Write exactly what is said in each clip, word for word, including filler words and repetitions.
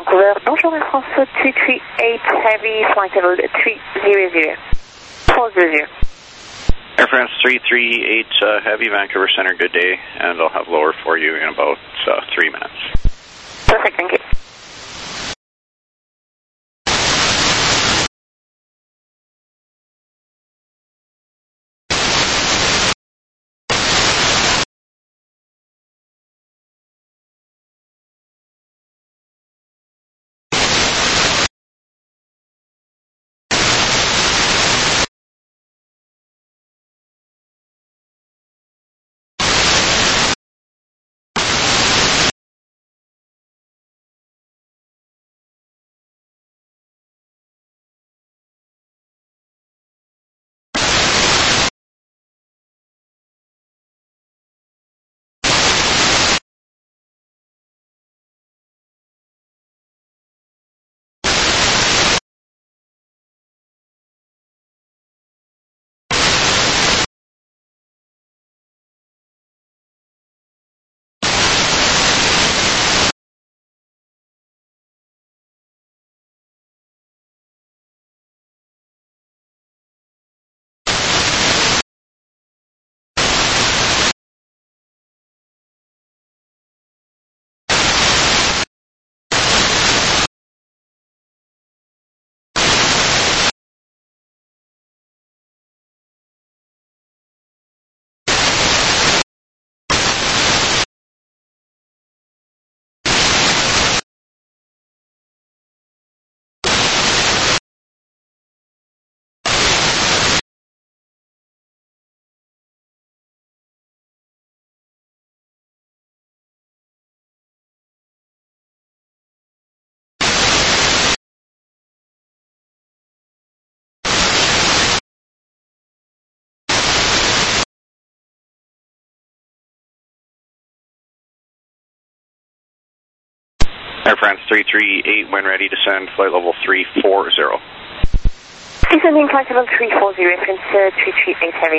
Vancouver. Bonjour Air France two three eight Heavy, flight level three zero zero. four zero zero. Air France three three eight uh, Heavy, Vancouver Center, good day, and I'll have lower for you in about uh, three minutes. Perfect, thank you. Air France three three eight, when ready, descend flight level three four zero. Descending flight level three four zero, Air France uh, three three eight Heavy.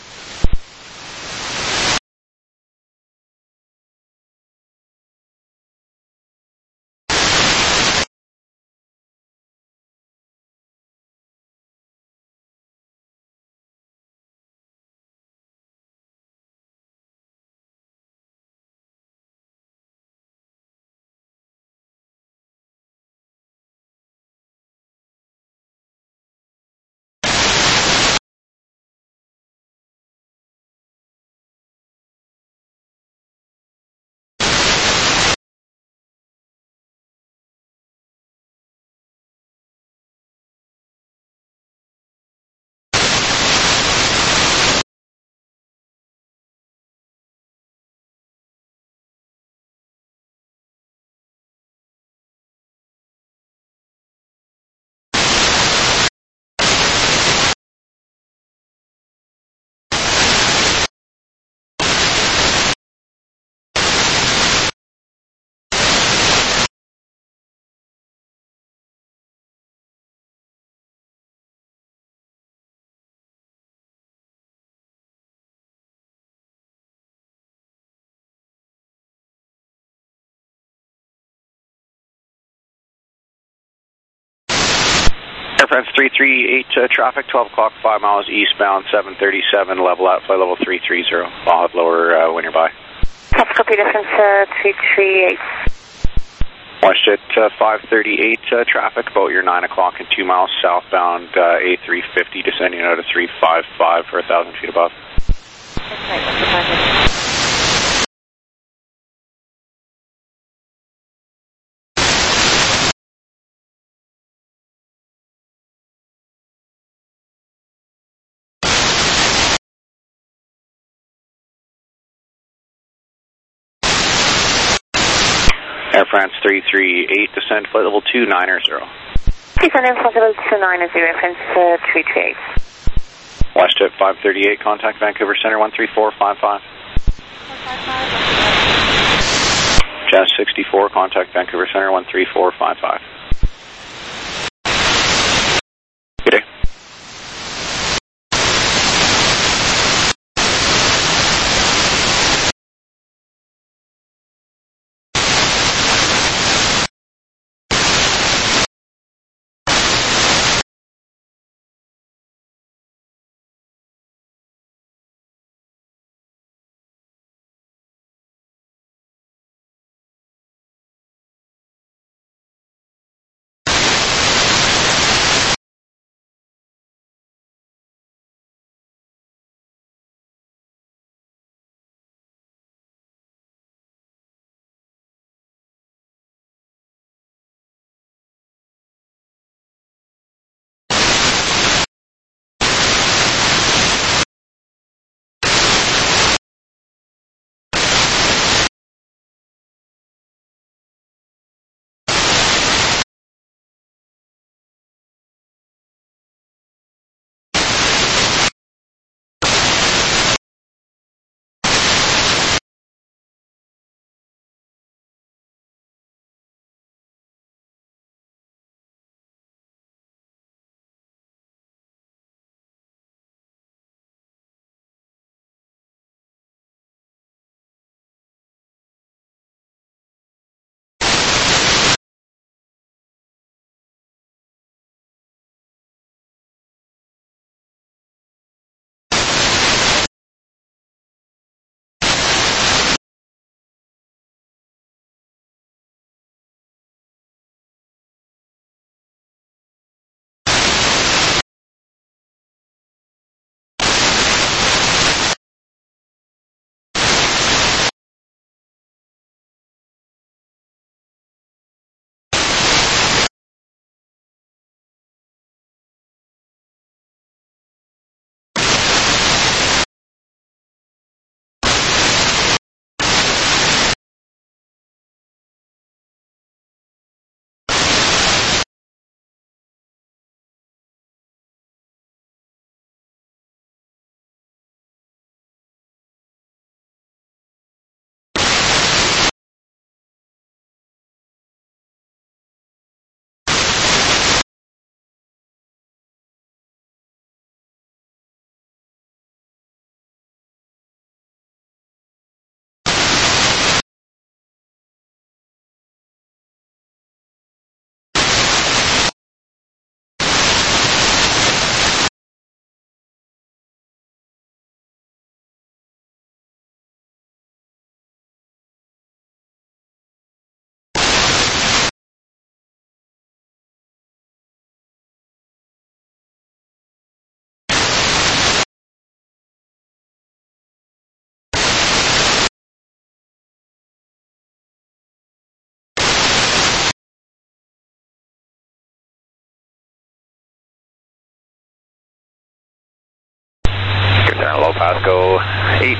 Air France three three eight, uh, traffic, twelve o'clock, five miles eastbound, seven thirty-seven, level at flight level three three zero. I'll have lower uh, when you're by. Traffic copy, Air France uh, three three eight. WestJet uh, five thirty-eight, uh, traffic, about your nine o'clock and two miles southbound, uh, A three fifty, descending out of three five five for one thousand feet above. Air France three three eight, descend flight level two nine zero. Descending flight level two nine zero, Air France uh, three three eight. WestJet five thirty-eight, contact Vancouver Center one three four five five. Jazz sixty-four, contact Vancouver Center one three four five five. Good day.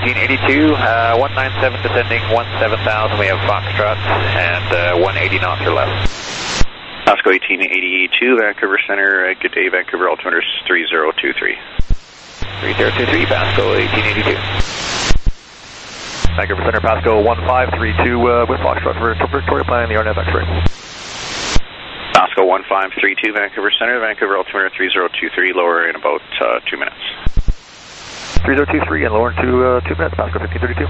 eighteen eighty-two, uh, one nine seven descending, one seven thousand, we have Foxtrot, and uh, one eighty knots or less. Pasco eighteen eighty-two, Vancouver Center, uh, good day, Vancouver altimeter three zero two three. three zero two three, Pasco eighteen eighty-two. Vancouver Center, Pasco one five three two uh, with Foxtrot for Victoria planning the R N A V X-ray. Pasco one five three two, Vancouver Center, Vancouver altimeter three zero two three, lower in about uh, two minutes. three zero two three and lower into uh, two minutes, Pasco fifteen thirty-two.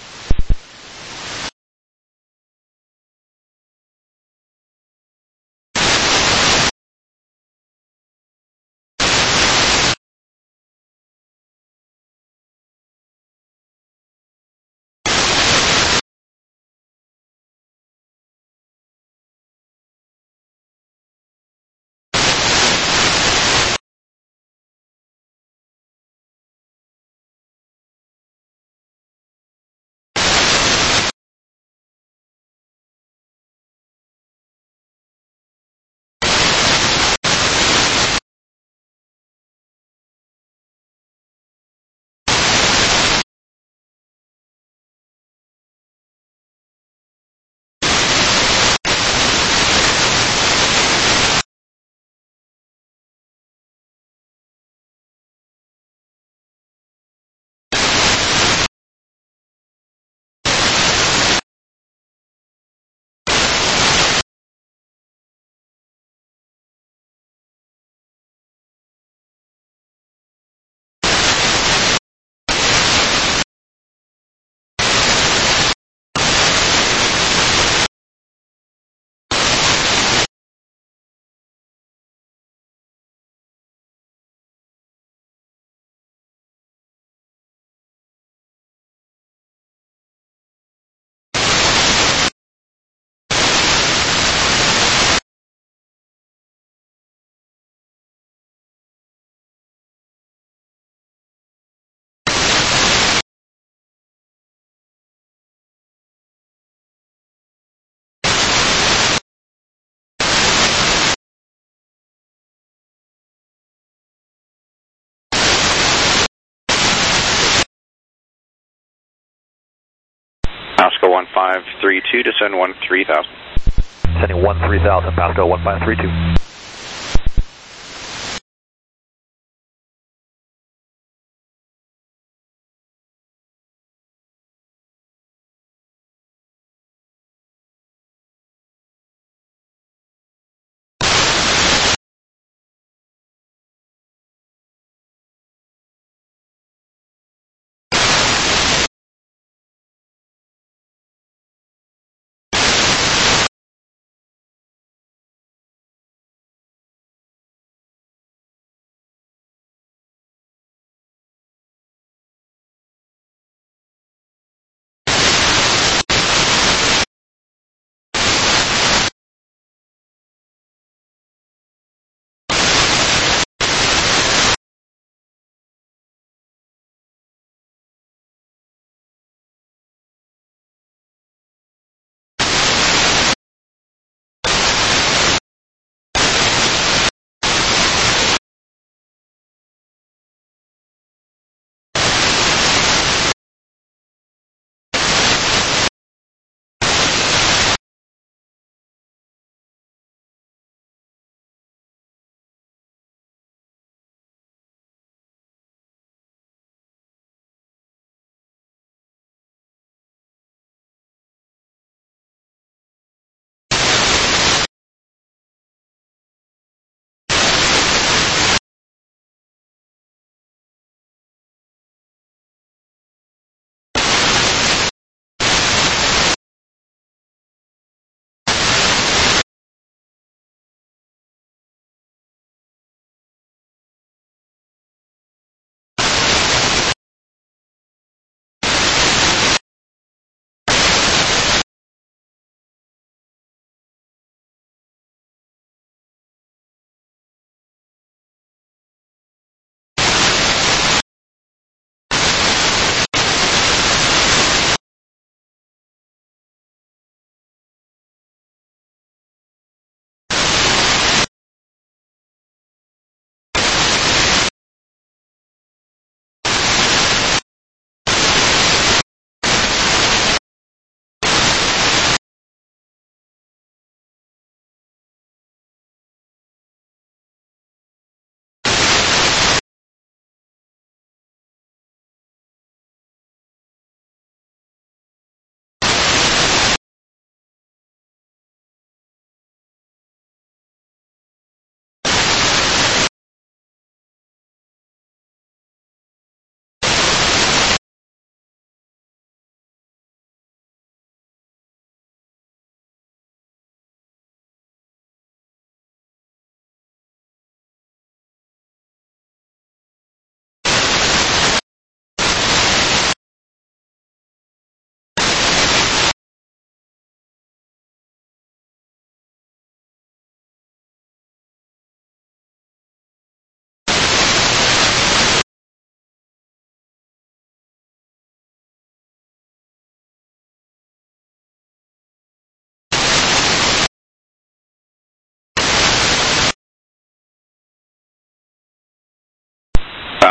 Pasco one five three two, descend one three thousand. Sending one three thousand, Pasco one five three two.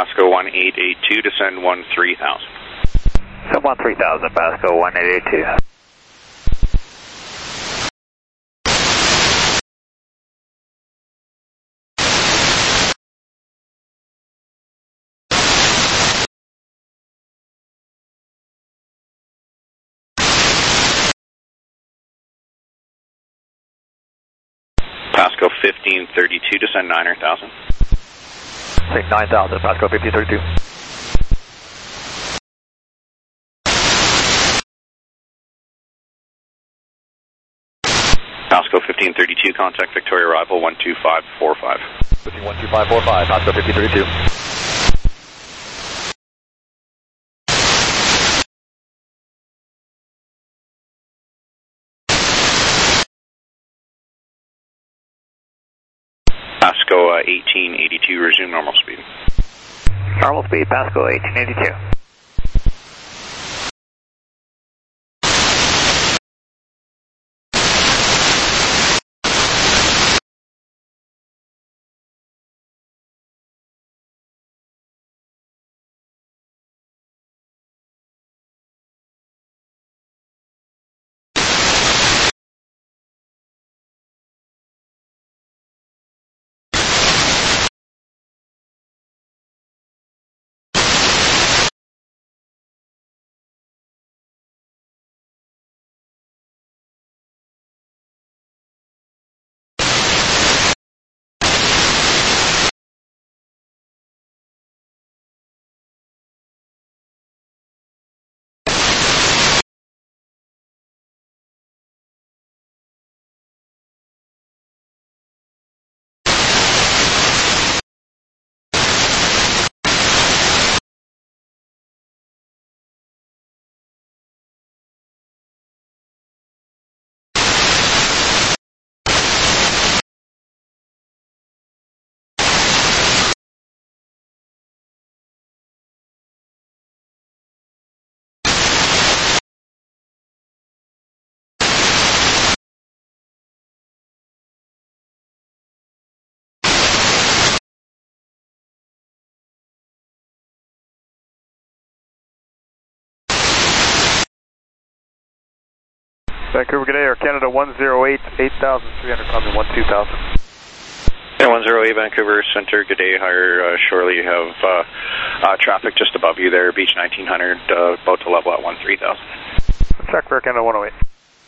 Pasco one eight eight two, descend one three thousand. Send one three thousand, Pasco one eight eight two. Pasco fifteen thirty-two, descend nine thousand. Say nine thousand, Pasco fifteen thirty-two. Pasco fifteen thirty-two, contact Victoria arrival one two five four five. Switching one two five four five, Pasco fifteen thirty-two. Pasco uh, eighteen eighty-two, resume normal speed. Normal speed, Pasco eighteen eighty-two. Vancouver, good day, Air Canada one zero eight, eight thousand three hundred, climbing one two thousand. Yeah, one zero eight, Vancouver Center, good day, higher uh, Shorely. You have uh, uh, traffic just above you there, Beach nineteen hundred, uh, about to level at one three thousand. Check for Air Canada one oh eight.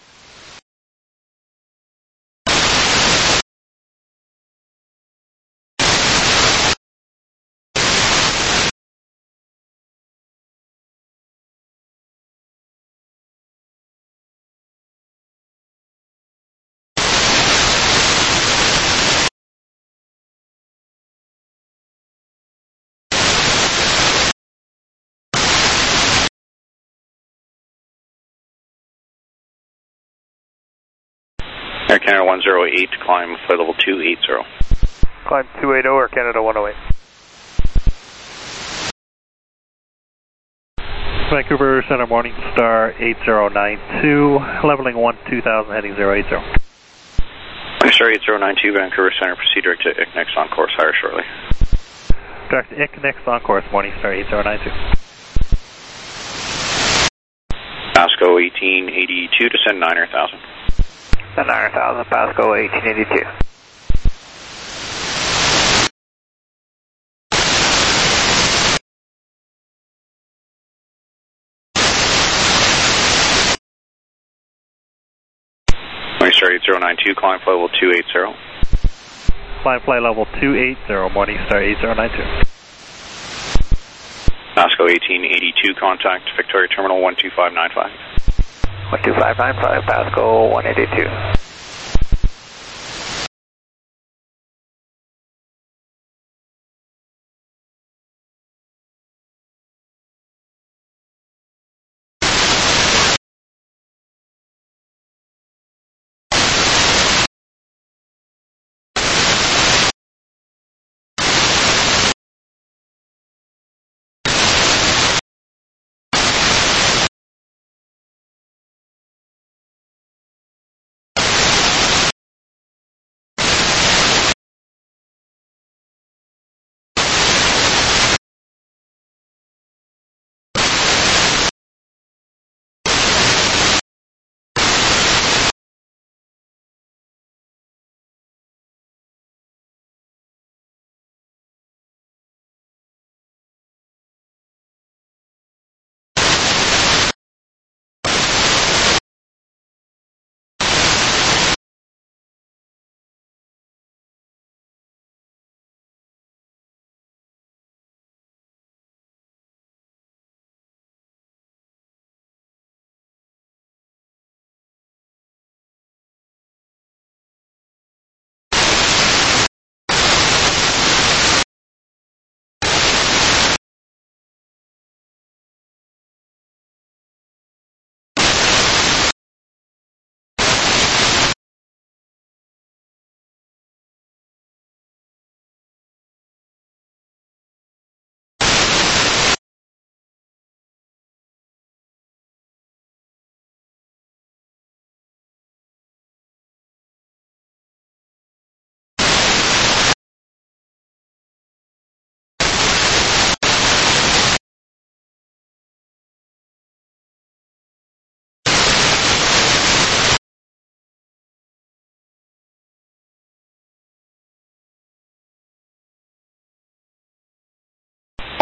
Air Canada one zero eight, climb flight level two eighty. Climb two eighty, Air Canada one oh eight. Vancouver Center, Morningstar eight zero nine two, leveling one two thousand, heading zero eight zero. Star eight zero nine two, Vancouver Center, proceed direct to I C next on course, higher Shorely. Direct to I C next on course, Morningstar eight zero nine two. Pasco eighteen eighty-two, descend nine thousand. Send nine thousand, Pasco eighteen eighty-two. Morningstar eight zero nine two, climb flight level two eighty. Climb flight level two eighty, Morningstar eight zero nine two. Pasco eighteen eighty-two, contact Victoria Terminal one two five nine five. one two five nine five, Pasco one eighty-two.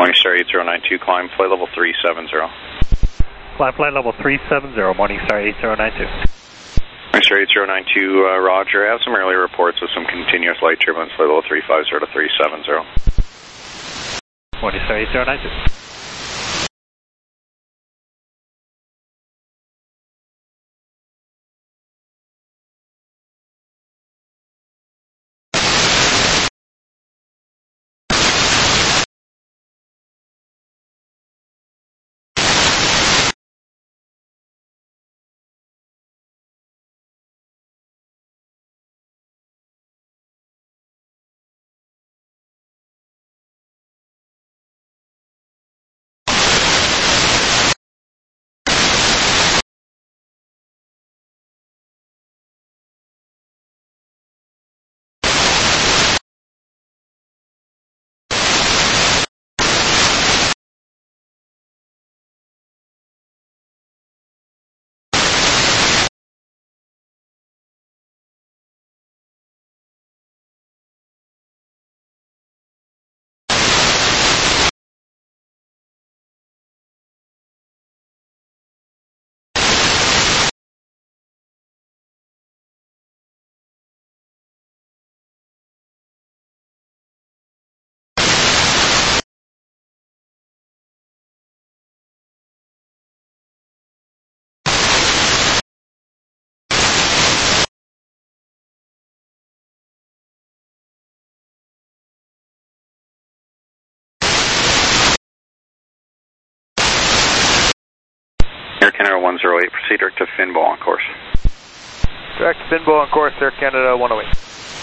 Morningstar eight zero nine two, climb flight level three seven zero. Climb flight level three seven zero, Morningstar eight zero nine two. Morningstar eight zero nine two, uh, Roger. I have some earlier reports with some continuous light turbulence, flight level three five zero to three seven zero. Morningstar eight zero nine two. Air Canada one zero eight, proceed direct to Finbo on course. Direct Finbo on course, Air Canada one oh eight.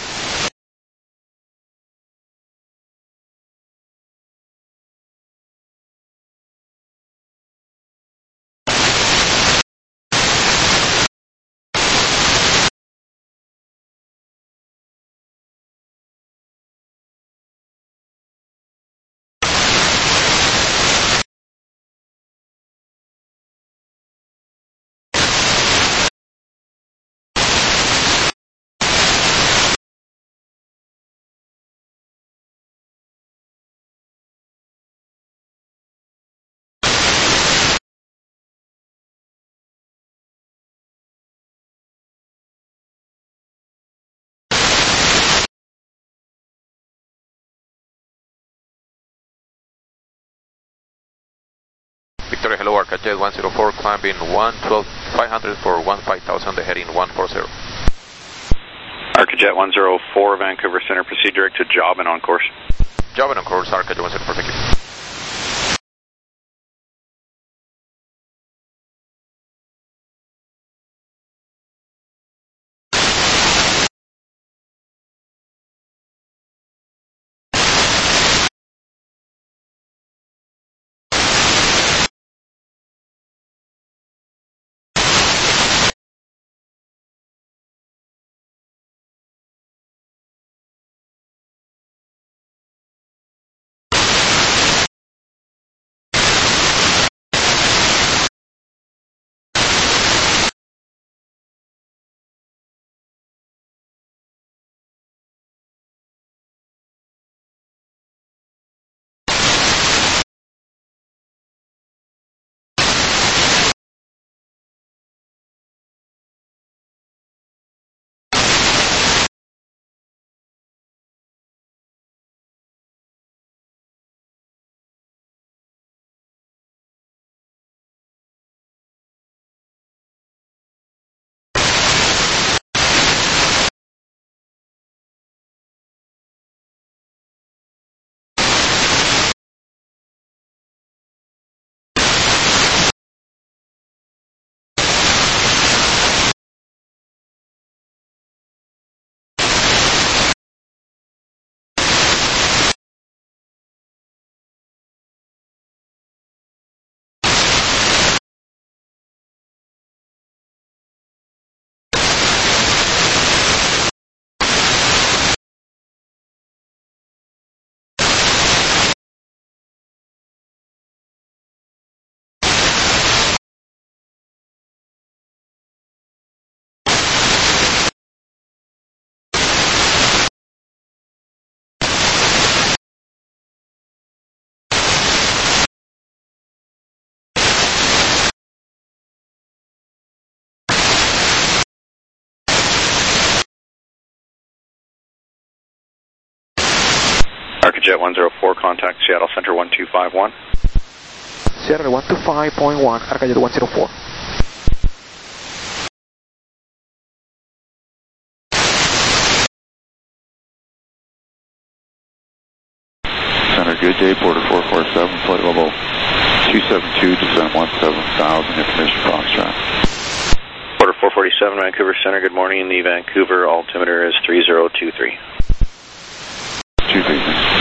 Victoria, hello, Arcajet one zero four, climbing one twelve five hundred for one five thousand, heading one four zero. Arcajet one zero four, Vancouver Center, proceed direct to Jobin on course. Jobin on course, Arcajet one zero four, thank you. Jet one zero four, contact Seattle Center one two five one. Seattle one two five point one, Arcadier one zero four. Center, good day, Porter four four seven, flight level two seven two, descend one seven thousand, information Foxtrot. Porter four forty-seven, Vancouver Center, good morning. The Vancouver altimeter is three zero two three. two three, thanks.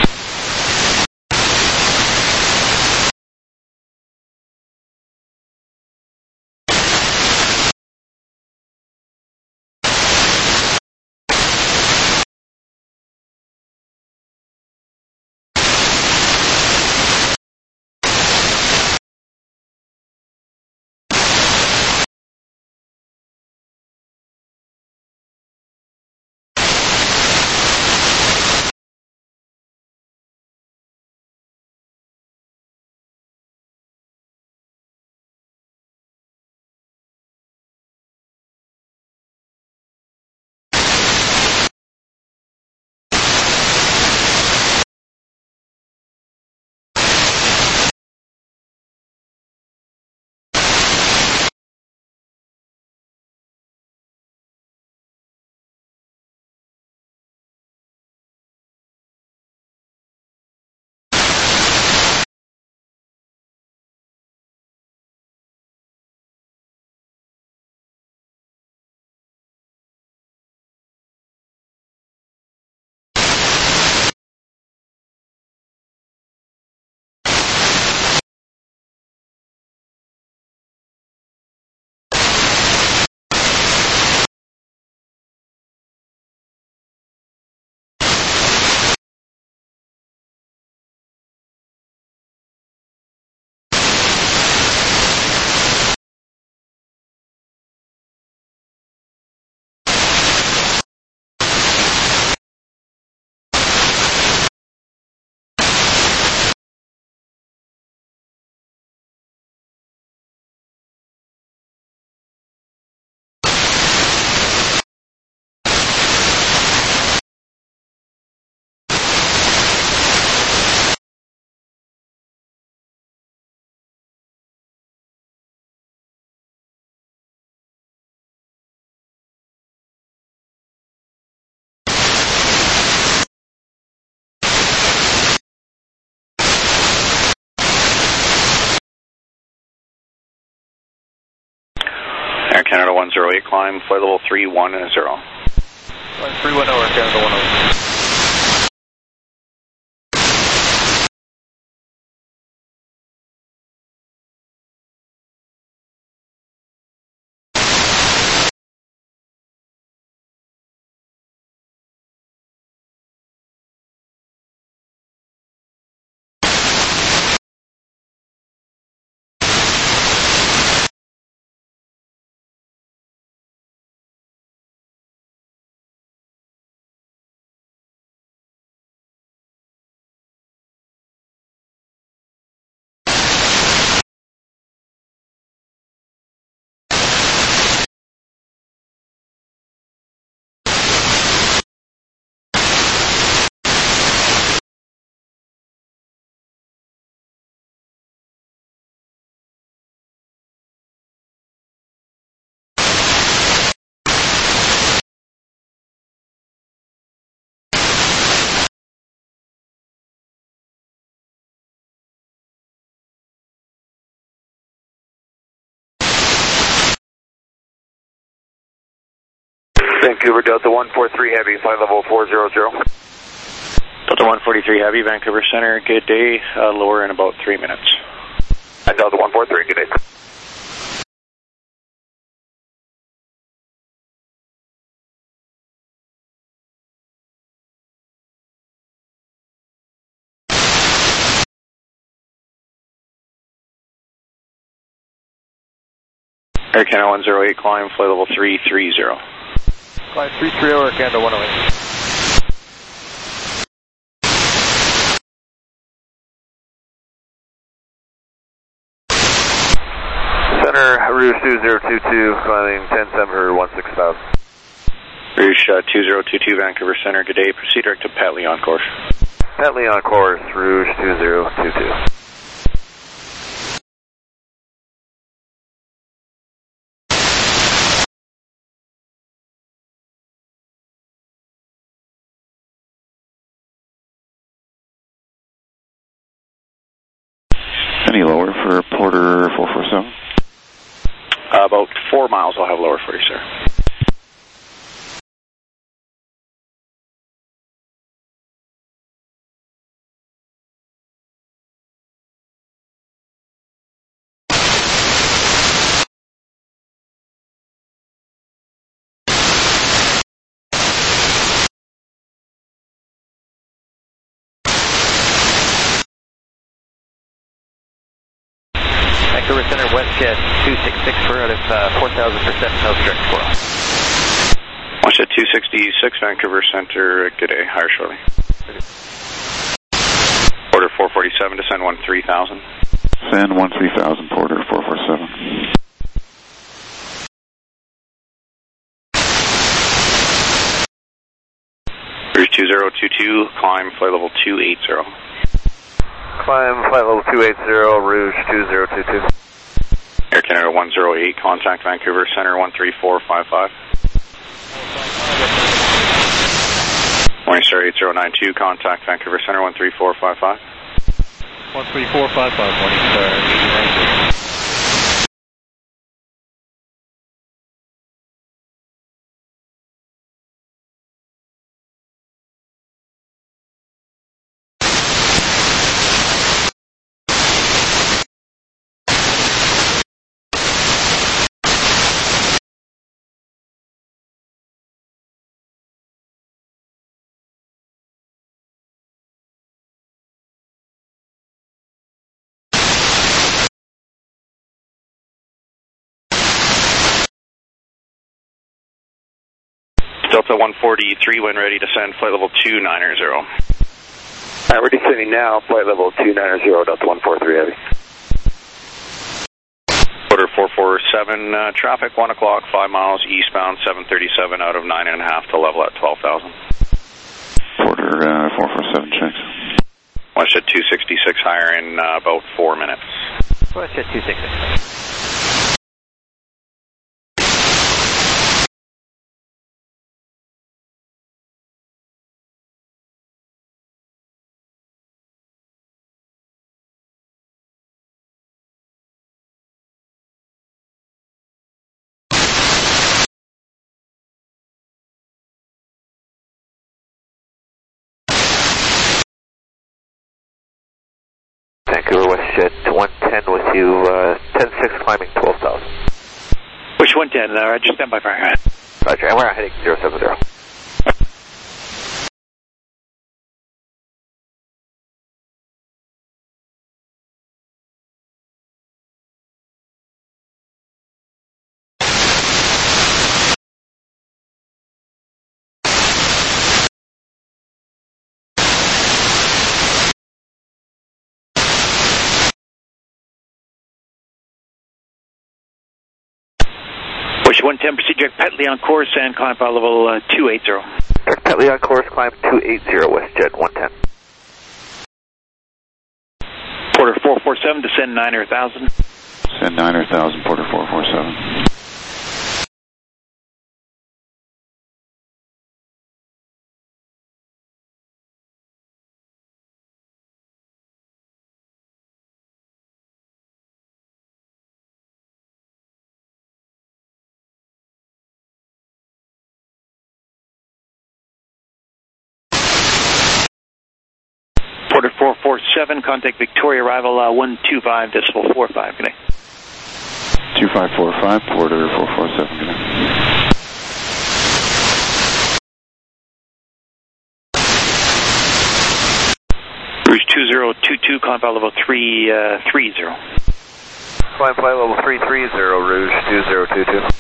Air Canada one zero eight, climb, flight level three one zero. three one zero, Air Canada one zero. Vancouver Delta one four three Heavy, flight level four zero zero. Delta one forty-three Heavy, Vancouver Center, good day, uh, lower in about three minutes. And Delta one four three, good day. Air Canada one zero eight, climb, flight level three three zero. Climb three three zero, Air Canada one zero eight. Center, Rouge two zero two two, climbing ten seven or one six thousand. Rouge uh, two zero two two, Vancouver Center, good day, proceed direct to Pat Lee on course. Petley on course, Rouge two zero two two. Any lower for Porter four four seven? Uh, about four miles I'll have lower for you, sir. Vancouver Center, WestJet two sixty-six for out of uh, four thousand percent nose direct squirrel. WestJet two sixty-six, Vancouver Center, good day, higher shortly. Porter four forty-seven, descend one three thousand. Send one three thousand, Porter four four seven. Rouge two zero two two, climb flight level two eighty. Climb flight level two eighty, Rouge two zero two two. Air Canada one zero eight, contact Vancouver Center one three four five five. Morningstar eight zero nine two, contact Vancouver Center one three four five five. one three four five five, Morningstar eight nine two. Delta one forty-three, when ready, descend flight level two ninety. Alright, we're descending now, flight level two ninety, Delta one forty-three heavy. Porter four four seven, uh, traffic one o'clock, five miles eastbound, seven thirty-seven out of nine and a half to level at twelve thousand. Porter uh, four four seven, checks. WestJet two sixty-six, higher in uh, about four minutes. WestJet two sixty-six. Vancouver WestJet one ten with you, uh, ten six climbing twelve thousand. Which one ten? Uh, Roger, stand by for Roger, and we're heading zero seven zero. Bush one ten, proceed direct Petley on course and climb flight level uh, two eighty. Direct Petley on course, climb two eighty, WestJet one ten. Porter four four seven, descend niner thousand. Send niner thousand, Porter four four seven. Porter four four seven, contact Victoria, arrival uh, one two five decimal four five, good day. two five four five, Porter four four seven, good day. Rouge two zero two two, climb flight level three thirty. Climb flight level three thirty, Rouge two zero two two.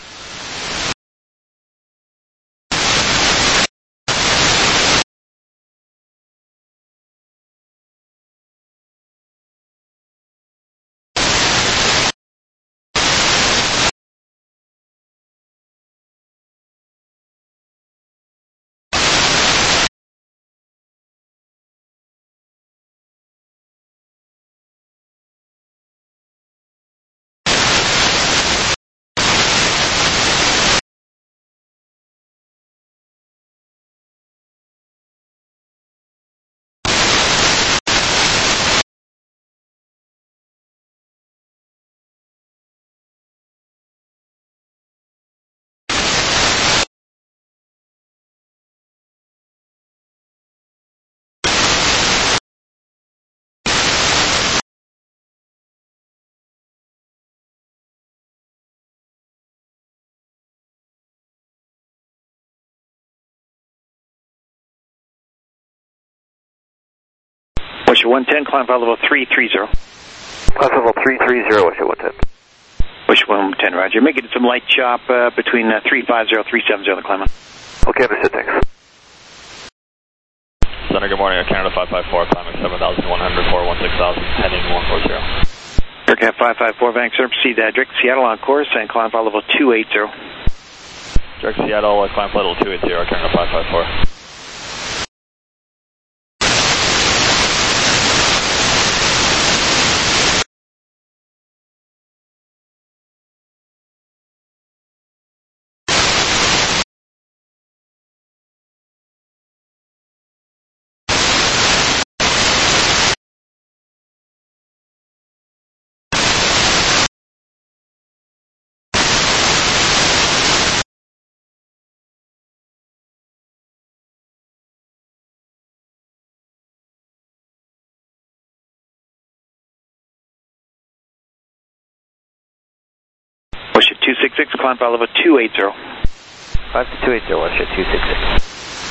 Westjet one ten, climb flight level three three zero. Climb level three three zero, Westjet one ten. Westjet one ten, roger. Making some light chop uh, between uh, three five zero, three seven zero, the climb on. Okay, understood, thanks. Center, good morning, Canada five five four, climbing seven thousand one hundred, four one six thousand, heading one four zero. Aircraft five five four, Vancouver, proceed uh, direct to Seattle on course and climb flight level two eight zero. Direct to Seattle, uh, climb flight level two eight zero, Canada five five four. Westjet two six six, climb flight level two eight zero. five two eight zero, Westjet two six six.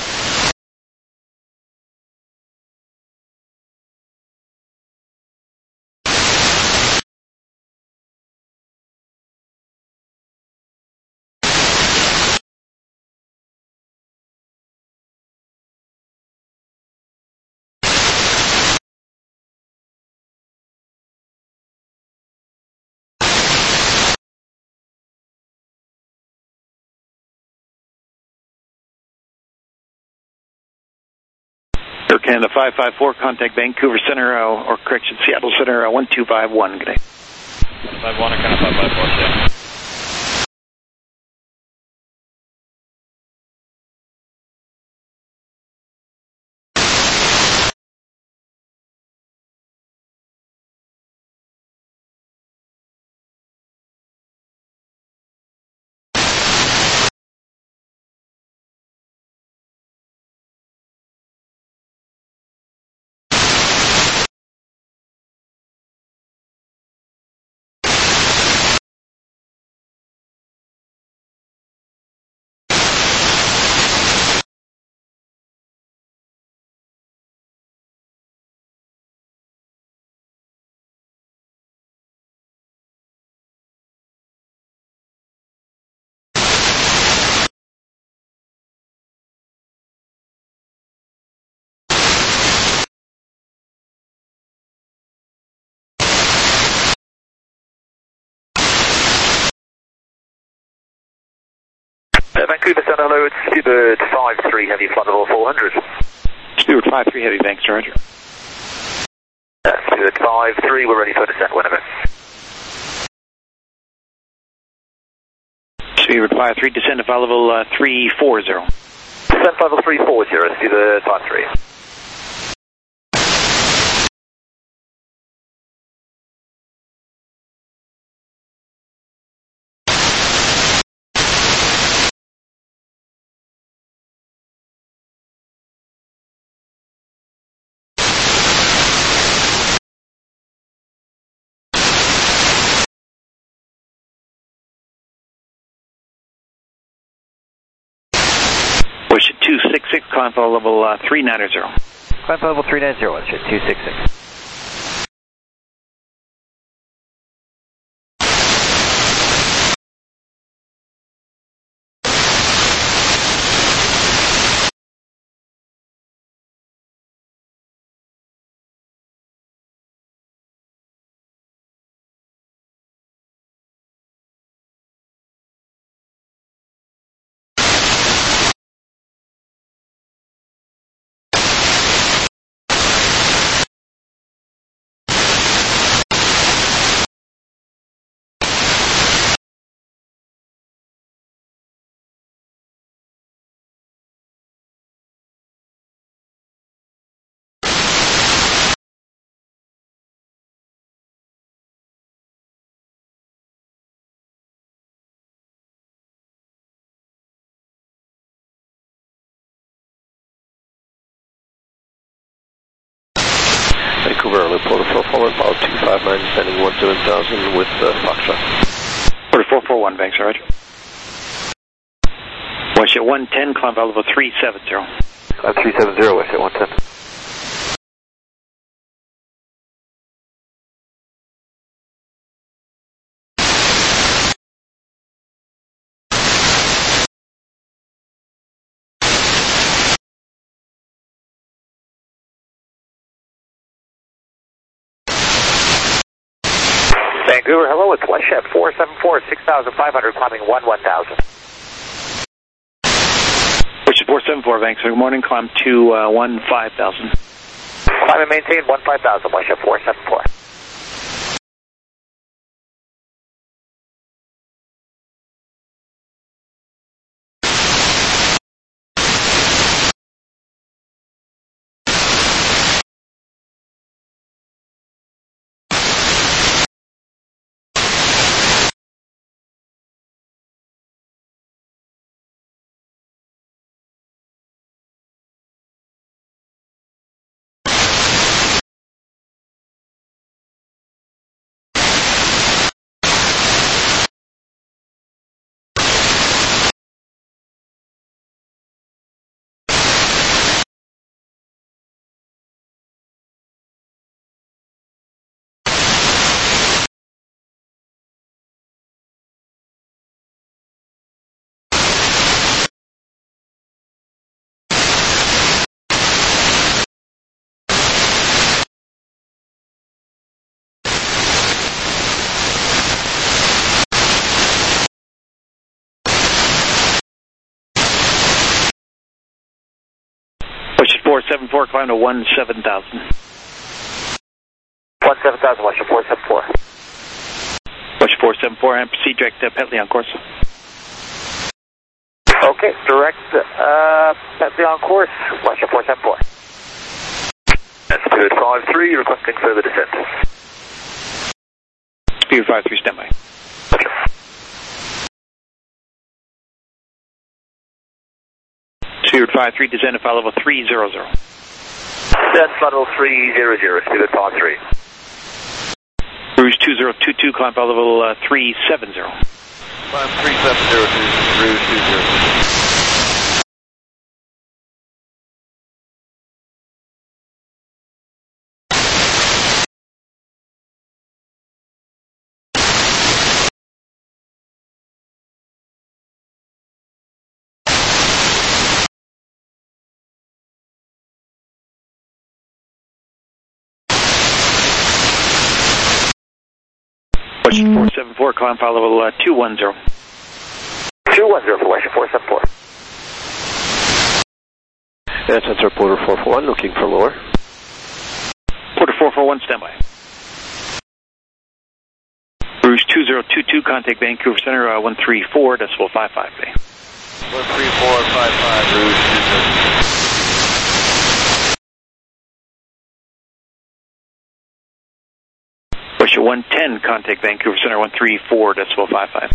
Air Canada five five four, contact Vancouver Center, uh, or correction, Seattle Center, uh, one two five one, good day. five one, Canada five five four, yeah. Uh, Vancouver Center, hello, it's Seabird five three, heavy, flight level four hundred. Seabird five three, heavy, thanks, roger. Uh, Seabird five three, we're ready for descent whenever. Seabird five three, descend to flight level uh, three four zero. Descent level three four zero, Seabird five three. Westjet two six six, climb flight level uh, three nine zero. Climb flight level three nine zero, Westjet two six six. Vancouver, Early Porter four forward, follow two five nine, descending one seven thousand with uh, Foxtrot. Porter four four one, thanks, roger. Westjet one ten, climb flight level three seven zero. Climb three seven zero, Westjet one ten. Vancouver, hello, it's WestJet four seven four, six thousand five hundred, climbing one one thousand. WestJet four seven four, Vancouver, good morning, climb to uh, one five thousand. Climb and maintain one five thousand, WestJet four seven four. WestJet four seven four, climb to one seven thousand. one seven thousand, WestJet four seven four. WestJet four seven four, and proceed direct to Petley on course. Okay, direct uh, Petley on course, WestJet four seven four. Altitude five three, requesting further descent. Speed five three, standby. Speed five three, descend to flight level three zero zero. Descend flight level three zero zero, speed five three. Rouge two zero two two, climb flight level uh, three seven zero. Climb three seven zero to Rouge two zero. WestJet four seven four, climb flight level uh, two one zero. two one zero for WestJet four seven four. That's Sensor Porter four four one, looking for lower. Porter four four one, standby. Rouge two zero two two, contact Vancouver Center, uh, one three four, decimal five five. one three four five five, Rouge two zero. WestJet one ten, contact Vancouver Center, one three four, decimal five five.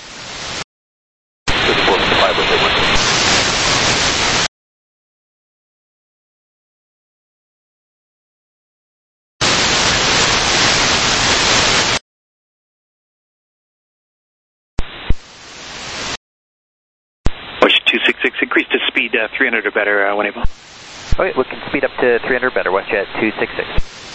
WestJet two six six, increase to speed uh, three hundred or better uh, when able. Okay, we can speed up to three hundred better, WestJet two six six.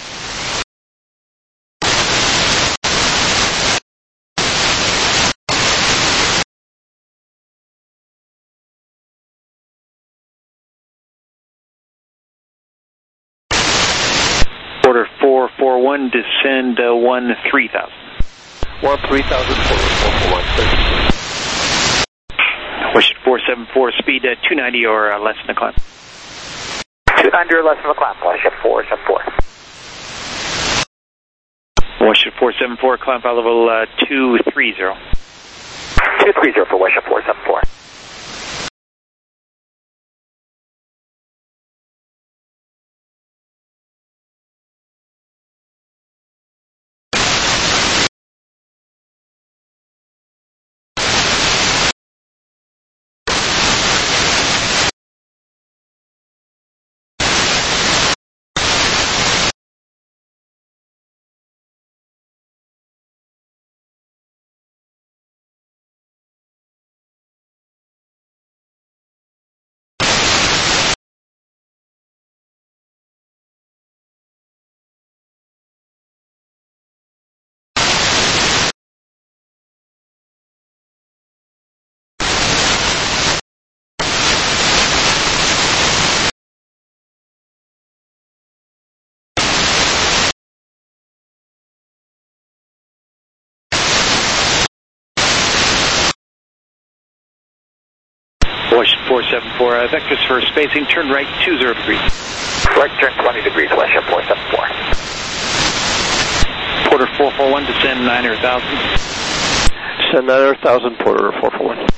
Order four four one, descend uh, one three thousand. one three thousand, four four one, sir. WestJet four seven four, speed uh, two ninety or uh, less than the climb. two ninety or less than the climb, WestJet four seven four. WestJet four seven four, climb flight level uh, two three zero. two three zero for WestJet four seven four. Washington four seven four, uh, vectors for spacing, turn right two zero degrees. Right turn twenty degrees, Washington four seven four. Porter four four one, descend niner one thousand. Descend niner one thousand, Porter four four one.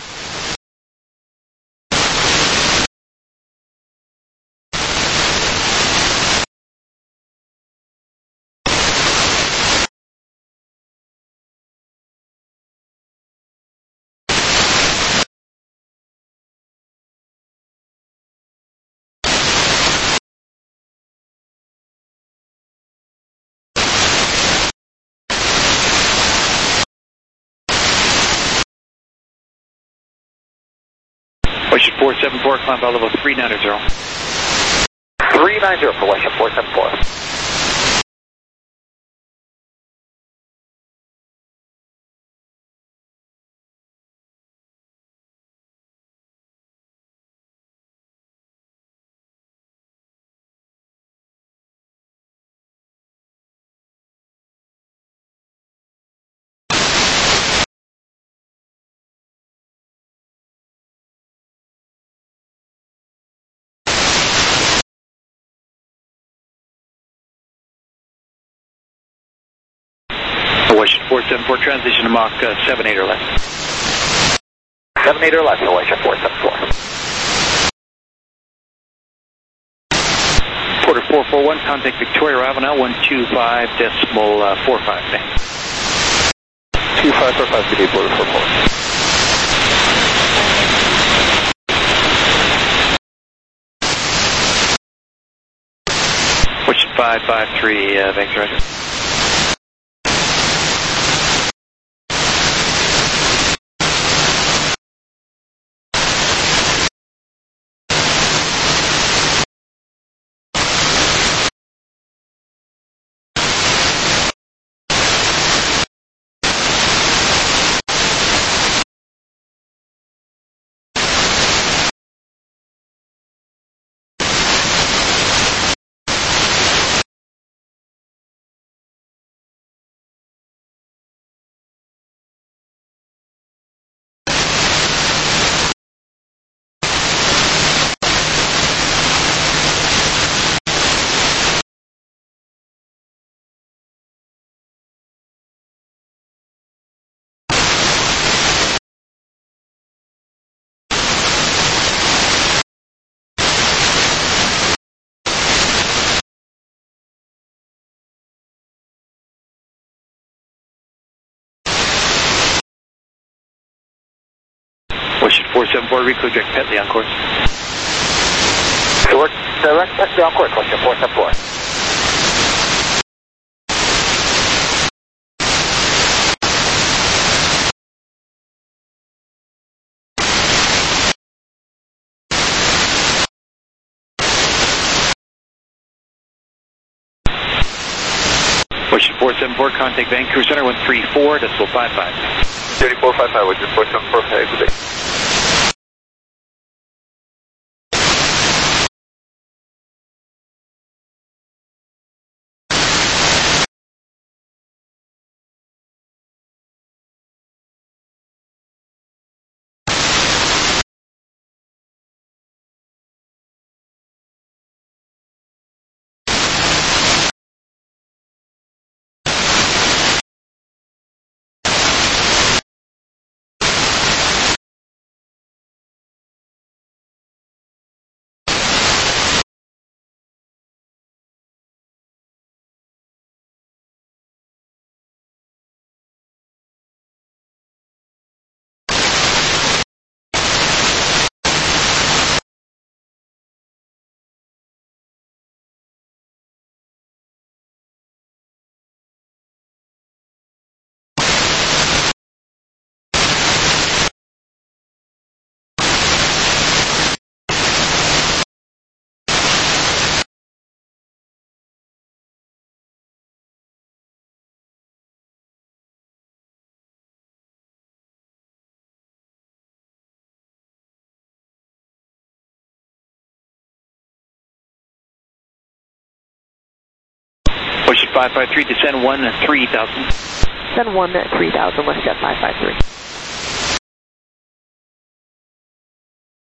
Washington four seven four, climb by level three ninety. three ninety for Washington four seven four. Washington four seven four, transition to Mach uh, seven eight or less. seven eight or less, Washington four seven four. Porter four four one, contact Victoria Ravenel one two five decimal uh, four five. two five four five, good day, Porter four four one. Washington five five three, uh, thanks, Roger. Washington four seven four, recode direct Petley on course. Direct, direct Petley on course, Washington four seven four. Washington four seven four, contact Vancouver Center one three four decimal five five. thirty-four five five, Washington four seven four, good day. Washington five five three, descend one three thousand. Descend one three thousand, WestJet five five three.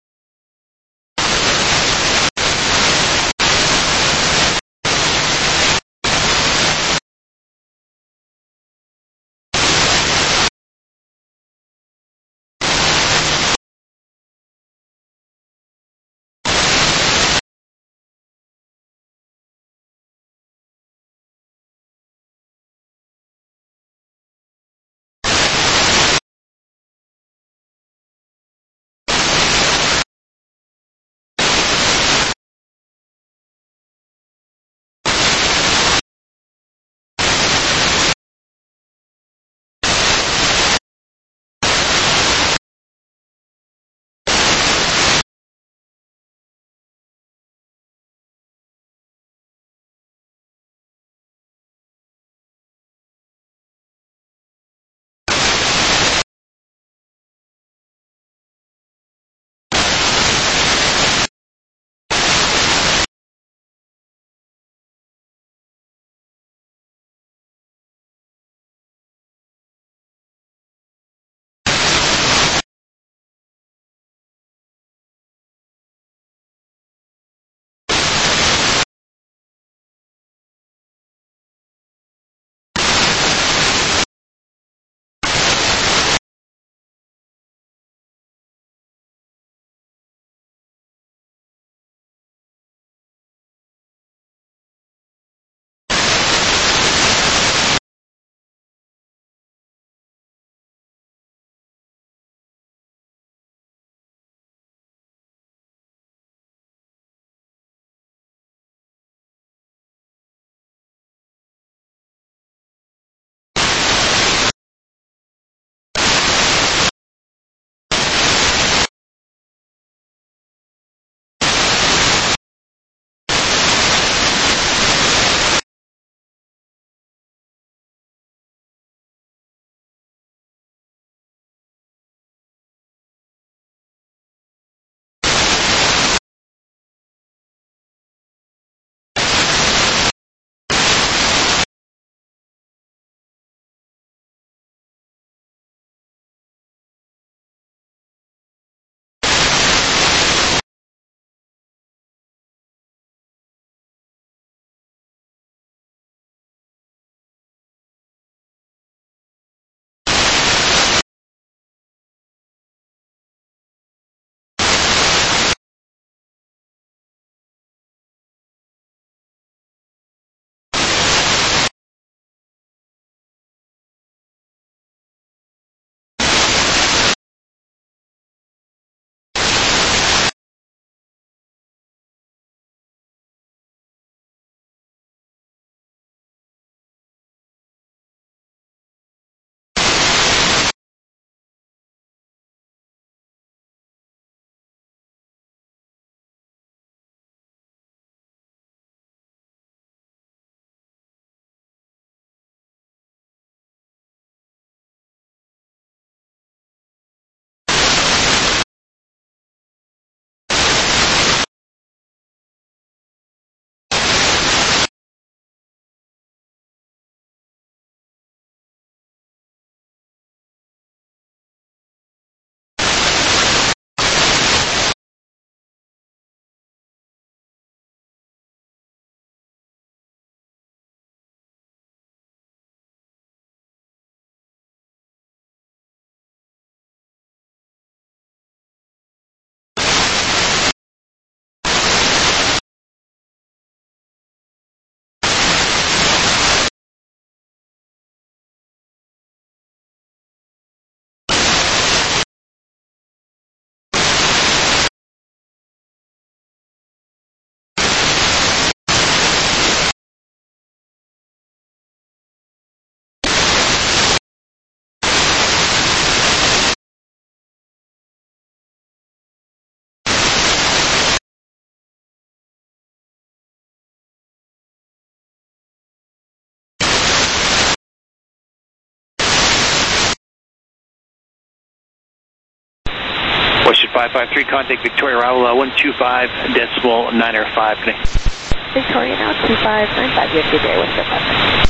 five five three, contact Victoria Raula, one two five decimal nine or five. Victoria now, two five nine five, you have a good day, one two five.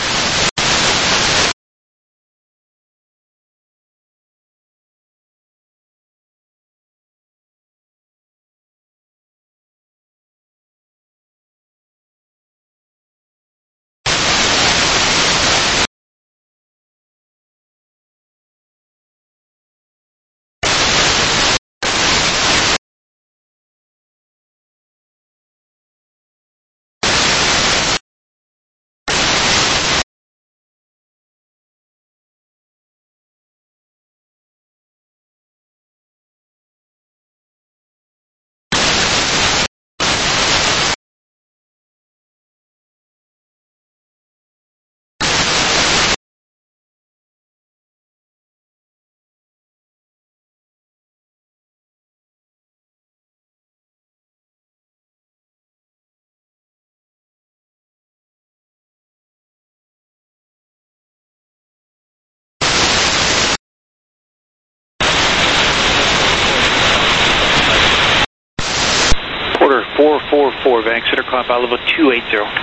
Porter four four four, Van Exeter, climb by level two eight zero.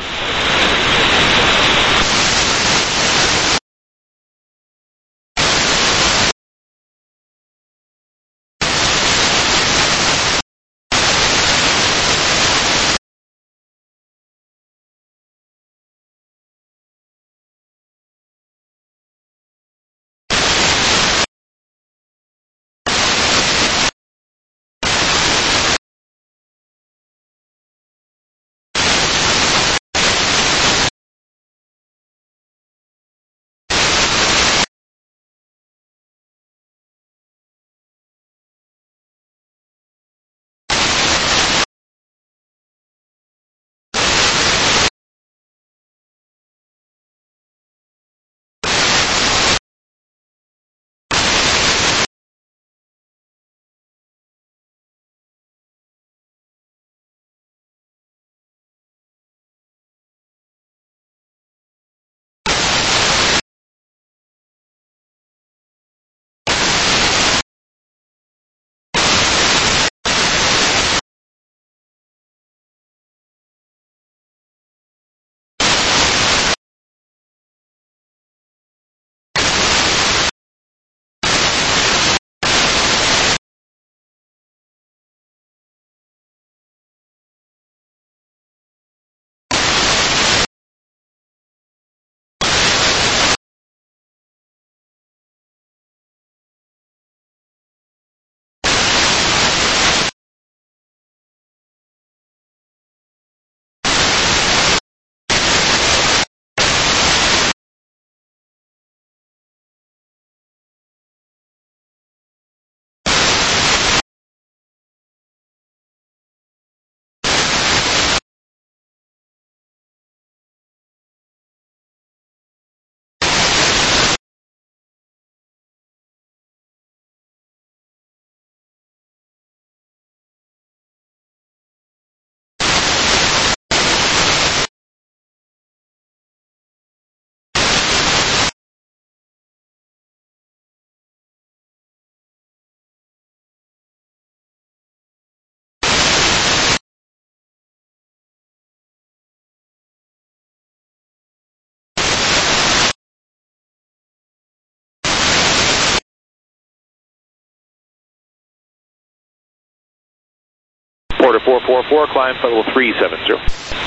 Porter four four four, climb level three seven zero.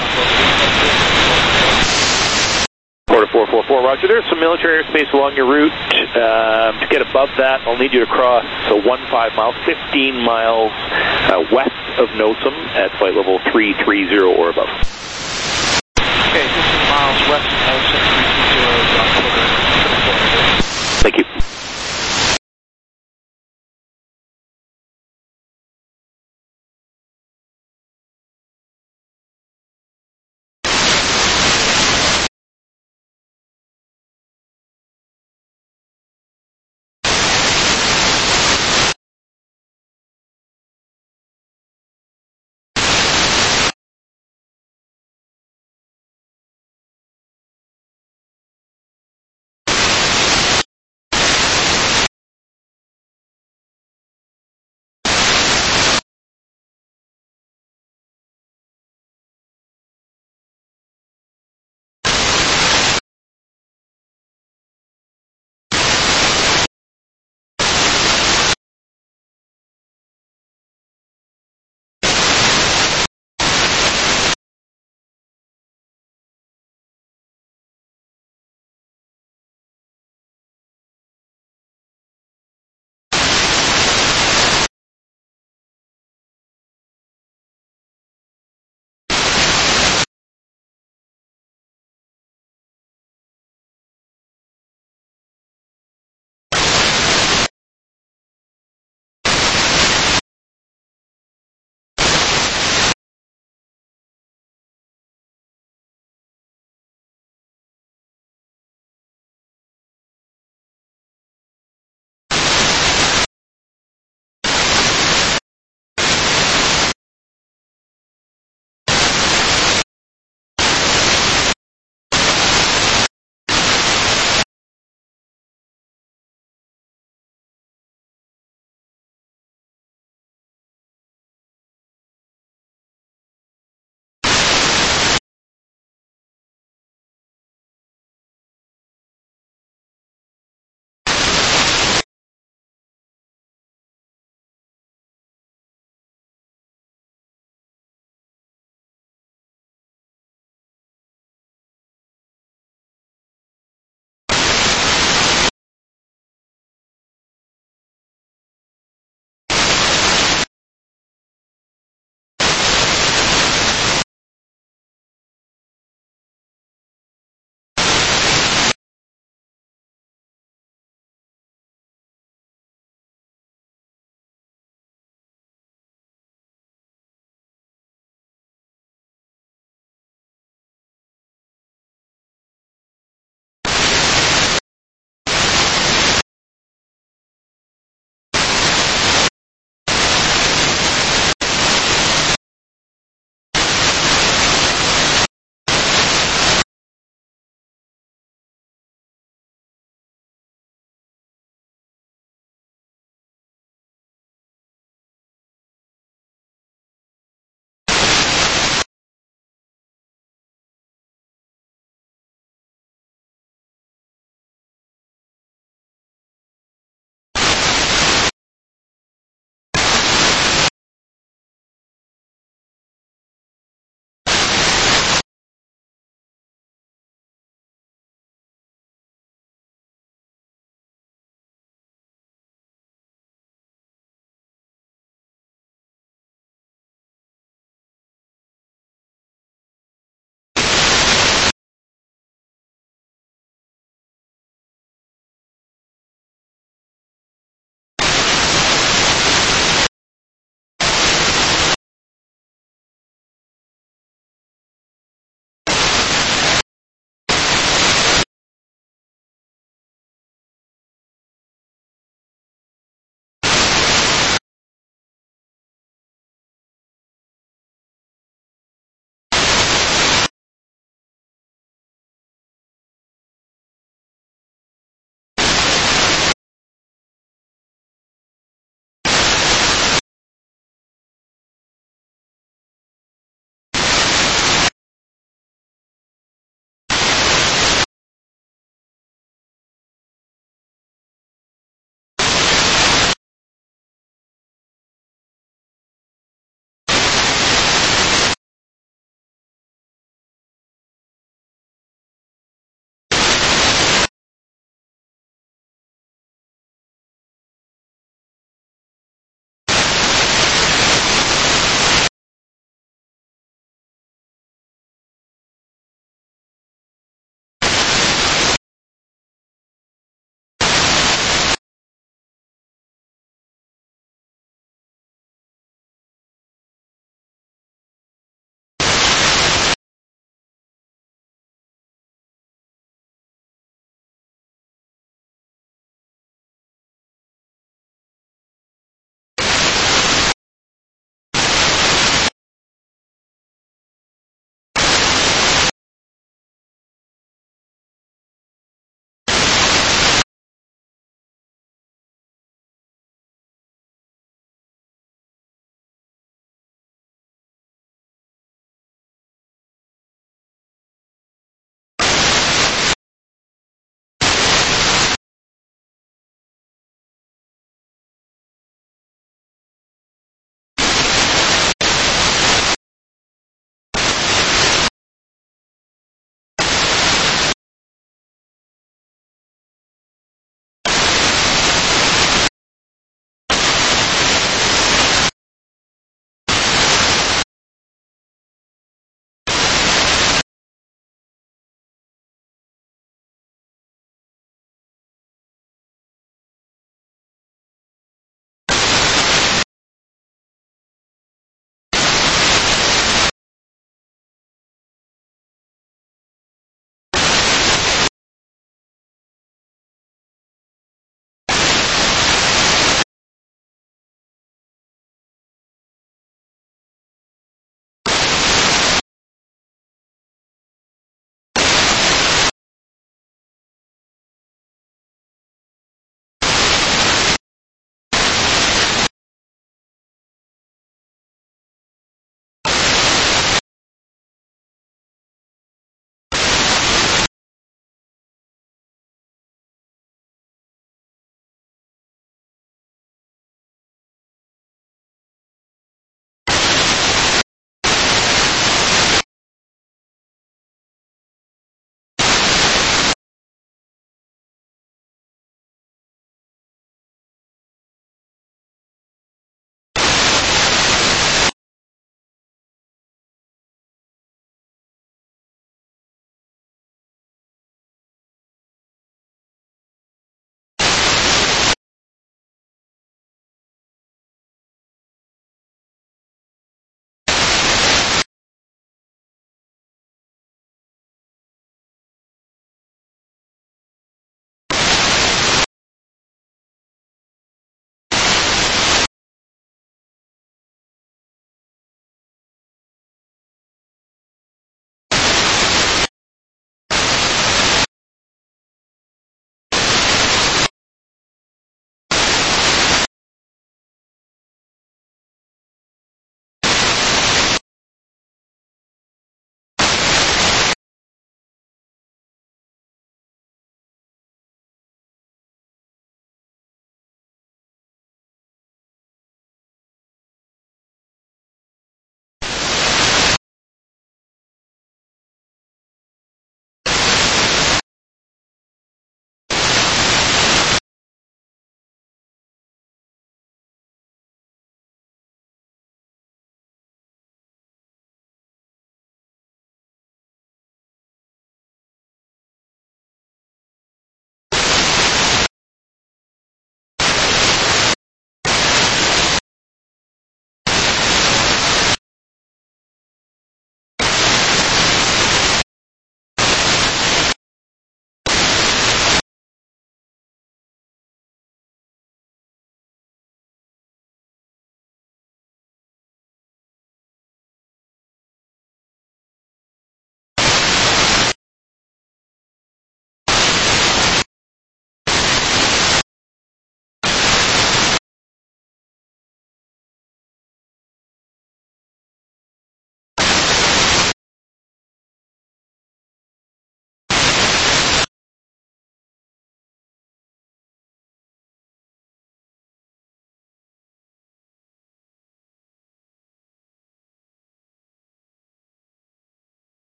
Porter four four four, roger. There's some military airspace along your route. Um, to get above that, I'll need you to cross so one five miles, fifteen miles uh, west of Nosum at flight level three three zero or above. Okay, fifteen miles west of Nosum, three three zero, John Porter. Thank you.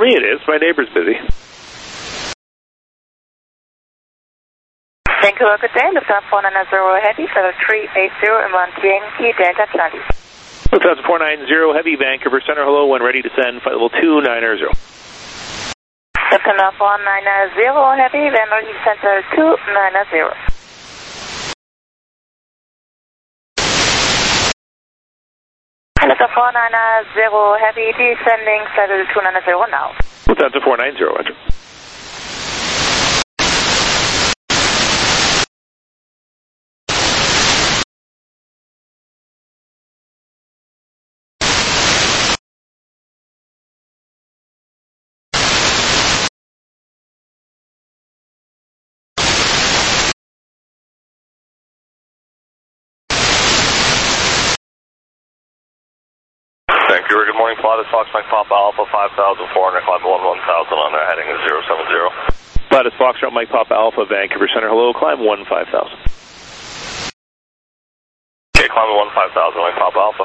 me it is. My neighbor's busy. Vancouver, good day. Lufthansa four nine zero Heavy, Feather three eight zero, Inland Yankee, Delta Atlantis. Lufthansa four nine zero Heavy, Vancouver Center, hello, when ready to send, flight level two nine zero. Lufthansa four nine zero Heavy, when ready to send, flight level two nine zero. Lufthansa four nine zero Heavy, descending, flight level two nine zero now. Lufthansa four nine zero, enter. Vancouver, good morning, flight is Fox Mike Papa Alpha five thousand four hundred, climb one one thousand on their heading is zero seven zero. Flight is Foxtrot Mike Papa Alpha, Vancouver Center, hello, climb one five thousand. Okay, climb one five thousand, Mike Papa Alpha.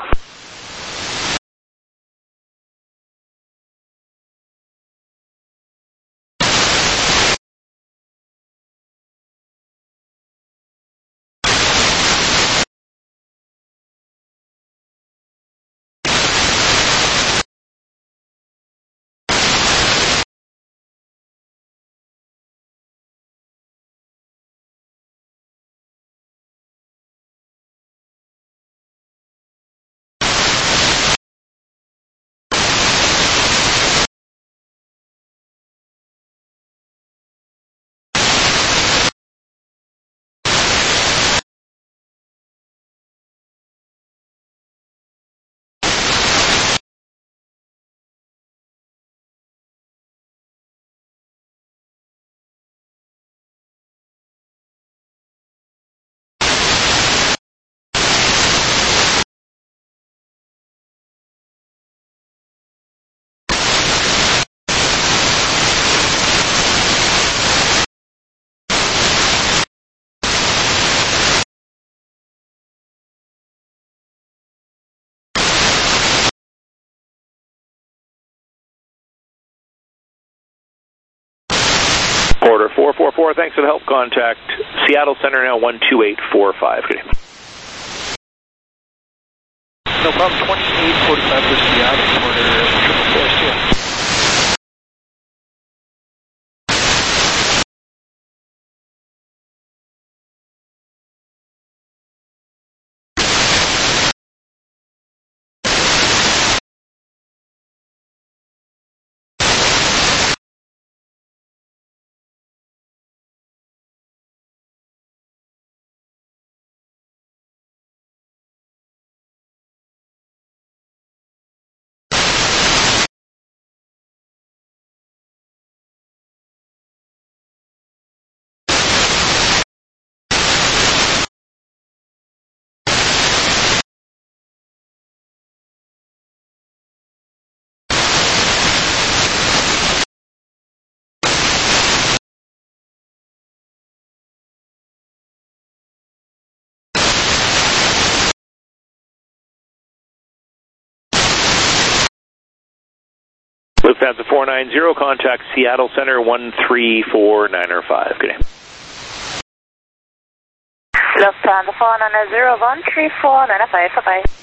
Order four four four, thanks for the help. Contact Seattle Center now one two eight four five. Good day. No problem, twenty-eight forty-five for Seattle, order triple four Seattle. Lufthansa four nine zero, contact Seattle Center one three four nine five. Good day. Lufthansa four nine zero one three four nine five, bye-bye.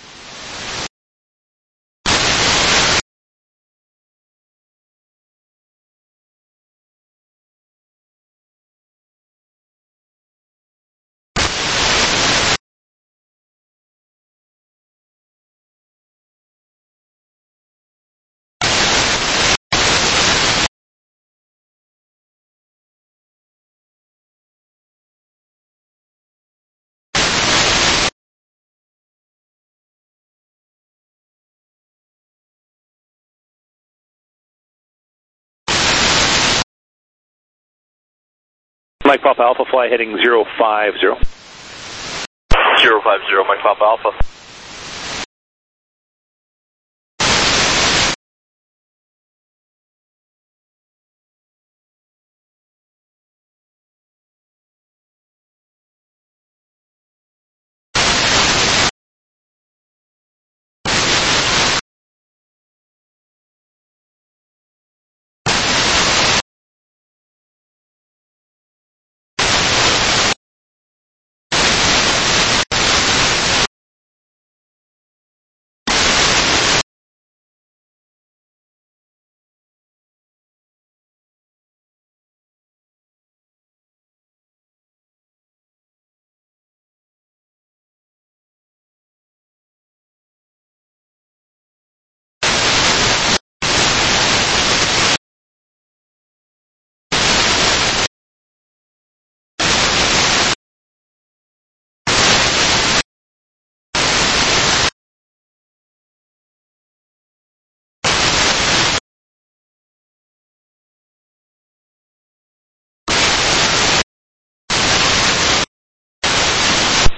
Mike Papa Alpha, fly heading zero five zero. zero five zero, Mike Papa Alpha.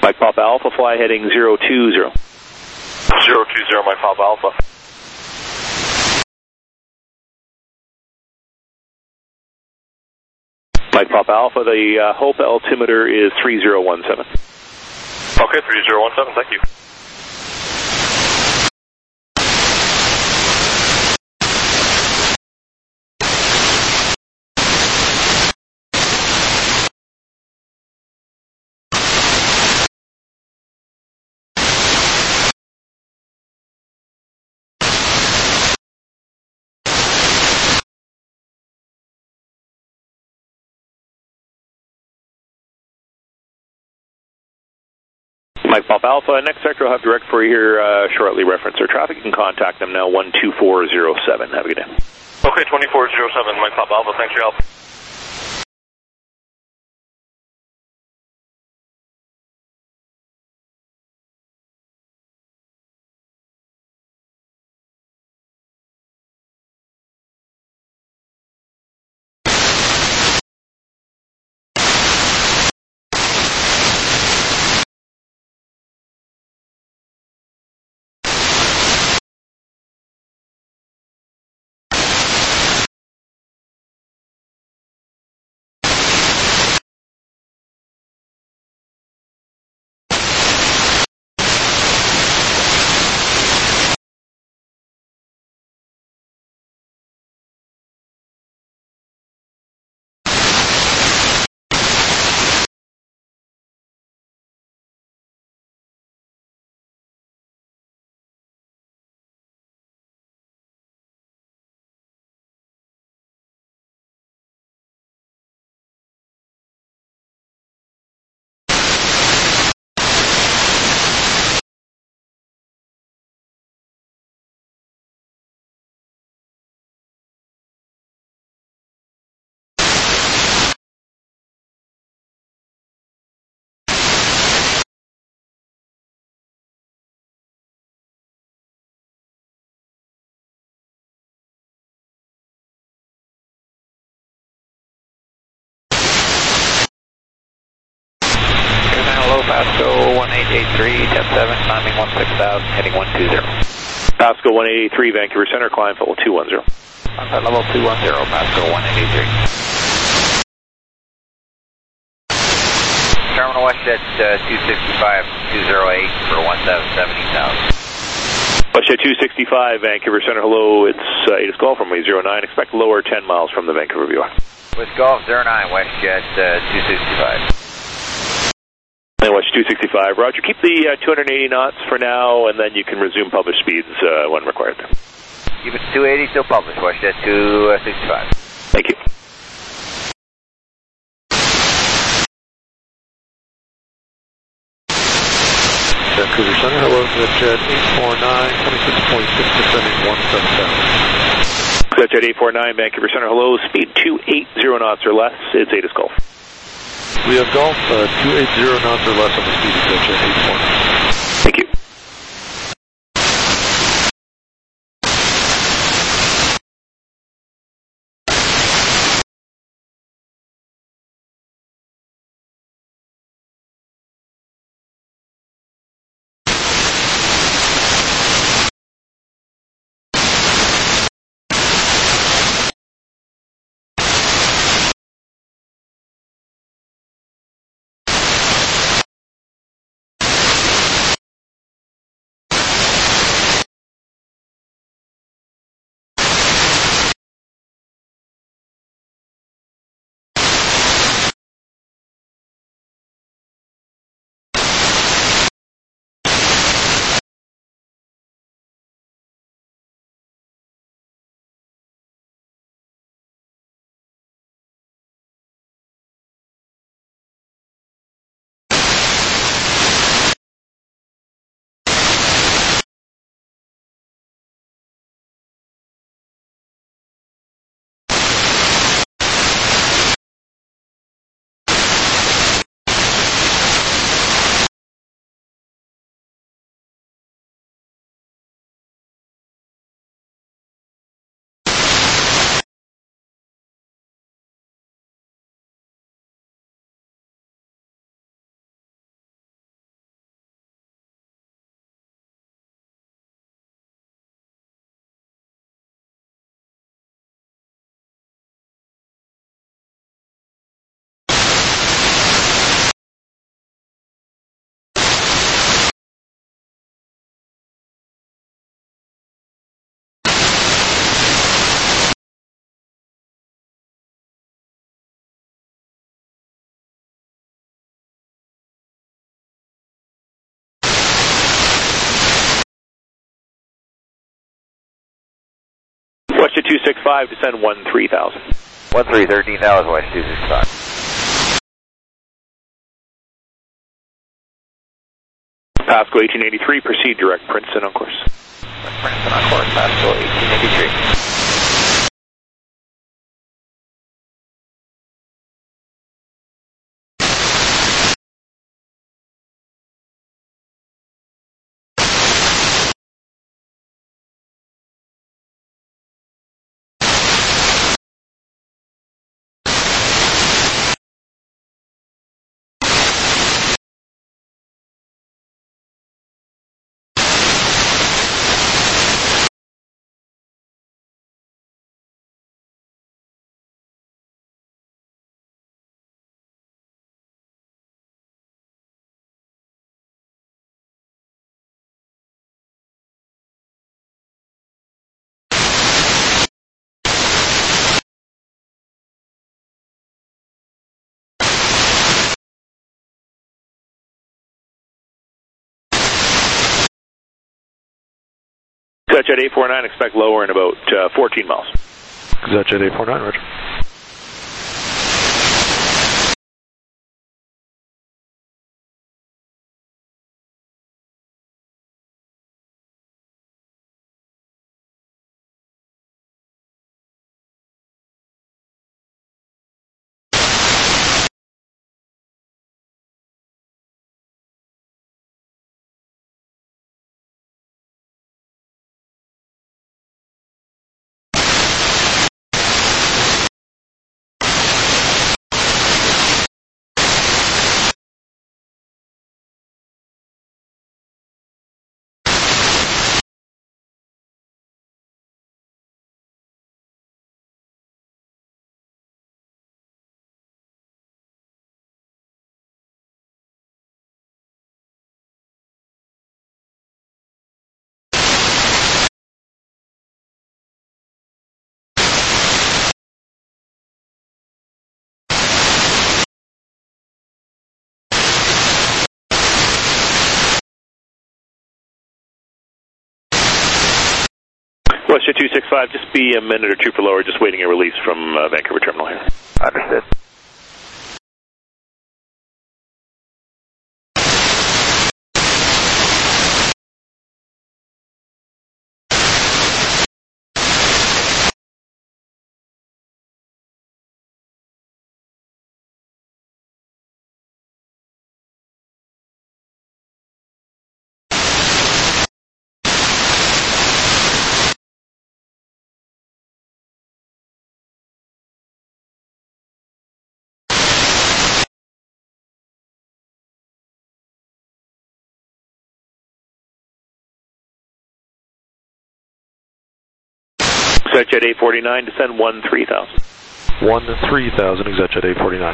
Mike Papa Alpha, fly heading zero two zero. zero two zero, Mike Papa Alpha. Mike Papa Alpha, the uh, Hope altimeter is three zero one seven. Okay, three zero one seven, thank you. Mike Pop Alpha, next sector will have direct for you here uh, shortly. Reference our traffic. You can contact them now, one two four zero seven. Have a good day. Okay, twenty-four zero seven, Mike Pop Alpha, thanks for your help. Pasco one eight eight three, ten seven, climbing one six thousand, heading one two zero. Pasco one eight eight three, Vancouver Center, climb level two one zero. Contact level two one zero, Pasco one eight eight three. Terminal WestJet uh, two sixty-five, two oh eight for one seven seven thousand. WestJet two sixty-five, Vancouver Center, hello, it's uh, Atis Golf runway zero nine, expect lower ten miles from the Vancouver V O R. With Golf zero nine, WestJet uh, two sixty-five. And West two sixty-five, Roger. Keep the uh, two hundred eighty knots for now, and then you can resume published speeds uh, when required. Keep it two eighty, still published, WestJet two sixty-five. Thank you. Vancouver Center, hello, WestJet eight four nine, twenty-six point six, descending one seven thousand. WestJet eight four nine, Vancouver Center, hello, speed two eighty knots or less, it's Atis Golf. We have Golf, uh, two eighty knots or less on the speed of WestJet eight four nine. Thank you. West two six five, descend one three thousand. one three, thirteen thousand, West two six five. Pasco eighteen eighty-three, proceed direct Princeton on course. Princeton on course, Pasco eighteen eighty-three. Dutch at eight four nine, expect lower in about uh, fourteen miles. Dutch at eight four nine, roger. West two six five, just be a minute or two for lower, just waiting a release from uh, Vancouver Terminal here. Understood. Dutch at eight forty-nine, descend one three thousand. one three thousand, Dutch at eight forty-nine.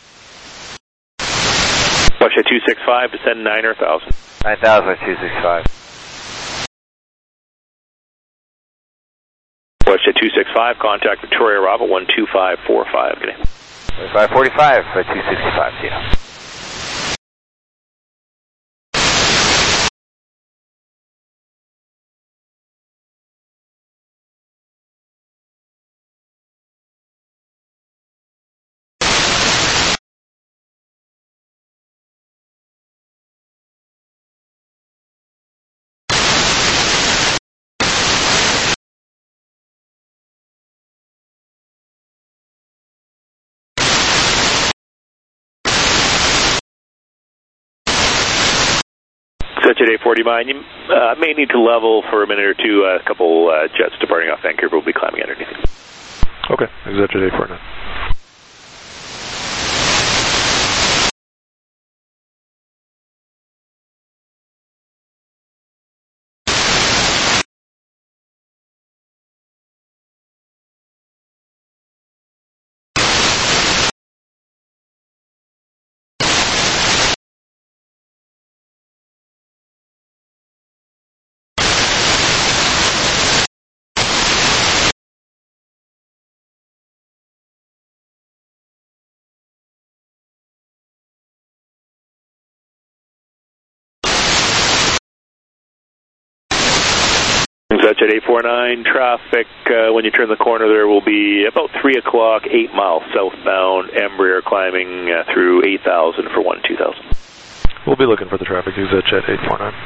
West two six five, descend nine thousand. nine thousand, two six five. West two six five, contact Victoria Bravo one two five four five. Good day. five forty-five, two sixty-five, see ya. Dutch at eight forty-nine, you uh, may need to level for a minute or two. A couple uh, jets departing off Vancouver will be climbing underneath. Okay, Dutch at eight forty-nine. Jet eight four nine, traffic, uh, when you turn the corner there will be about three o'clock, eight miles southbound, Embraer climbing uh, through eight thousand for one two thousand. We'll be looking for the traffic, Jet eight four nine.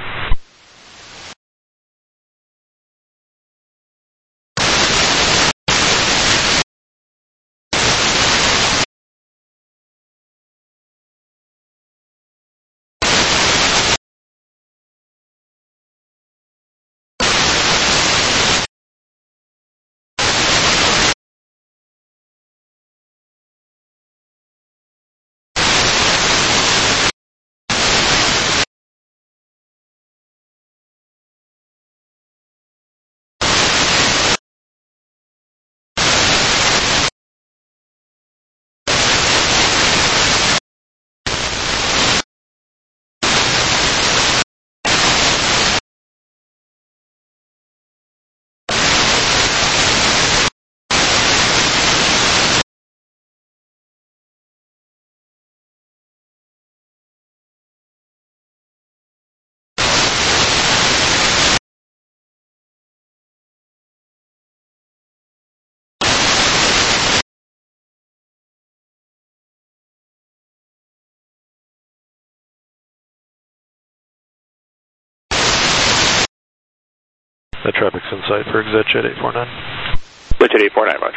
The traffic's in sight for Jet eight four nine. Jet eight four nine, roger.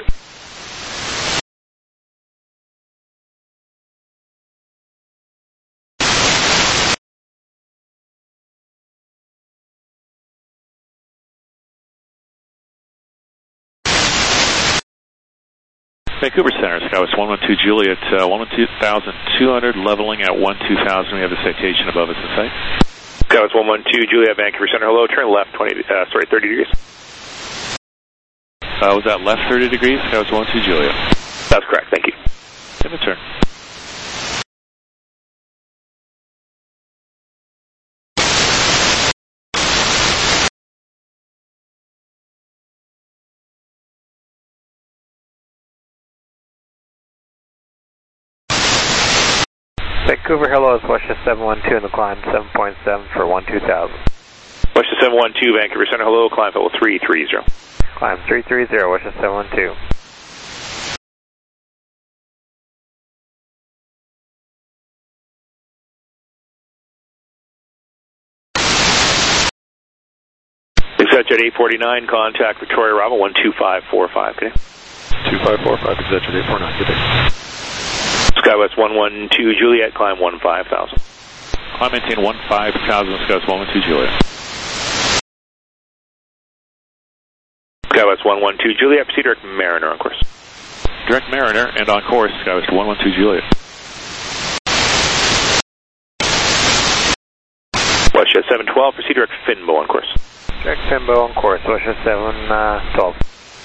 Vancouver Center, Skywest one one two Juliet, uh, one one two two hundred, leveling at one two thousand. We have a citation above us in sight. Skywest one one two Juliet, Vancouver Center, hello, turn left twenty, uh, sorry, thirty degrees. Uh, was that left thirty degrees? Skywest one one two Juliet. That's correct, thank you. Give a turn. Vancouver, hello, it's Westjet seven one two in the climb, seven point seven for one two thousand. Westjet seven one two, Vancouver Center, hello, climb level three three zero. Climb three three zero, Westjet seven one two. Jet eight forty-nine, contact Victoria Bravo one two five four five, good day. two five four five, Jet eight four nine, good day. Skywest one one two Juliet, climb one five thousand. Climb maintain one five thousand, Skywest one one two Juliet. Skywest one one two Juliet, proceed direct Mariner on course. Direct Mariner and on course, Skywest one one two Juliet. Westjet seven twelve, proceed direct Finbo on course. Direct Finbo on course, Westjet seven twelve.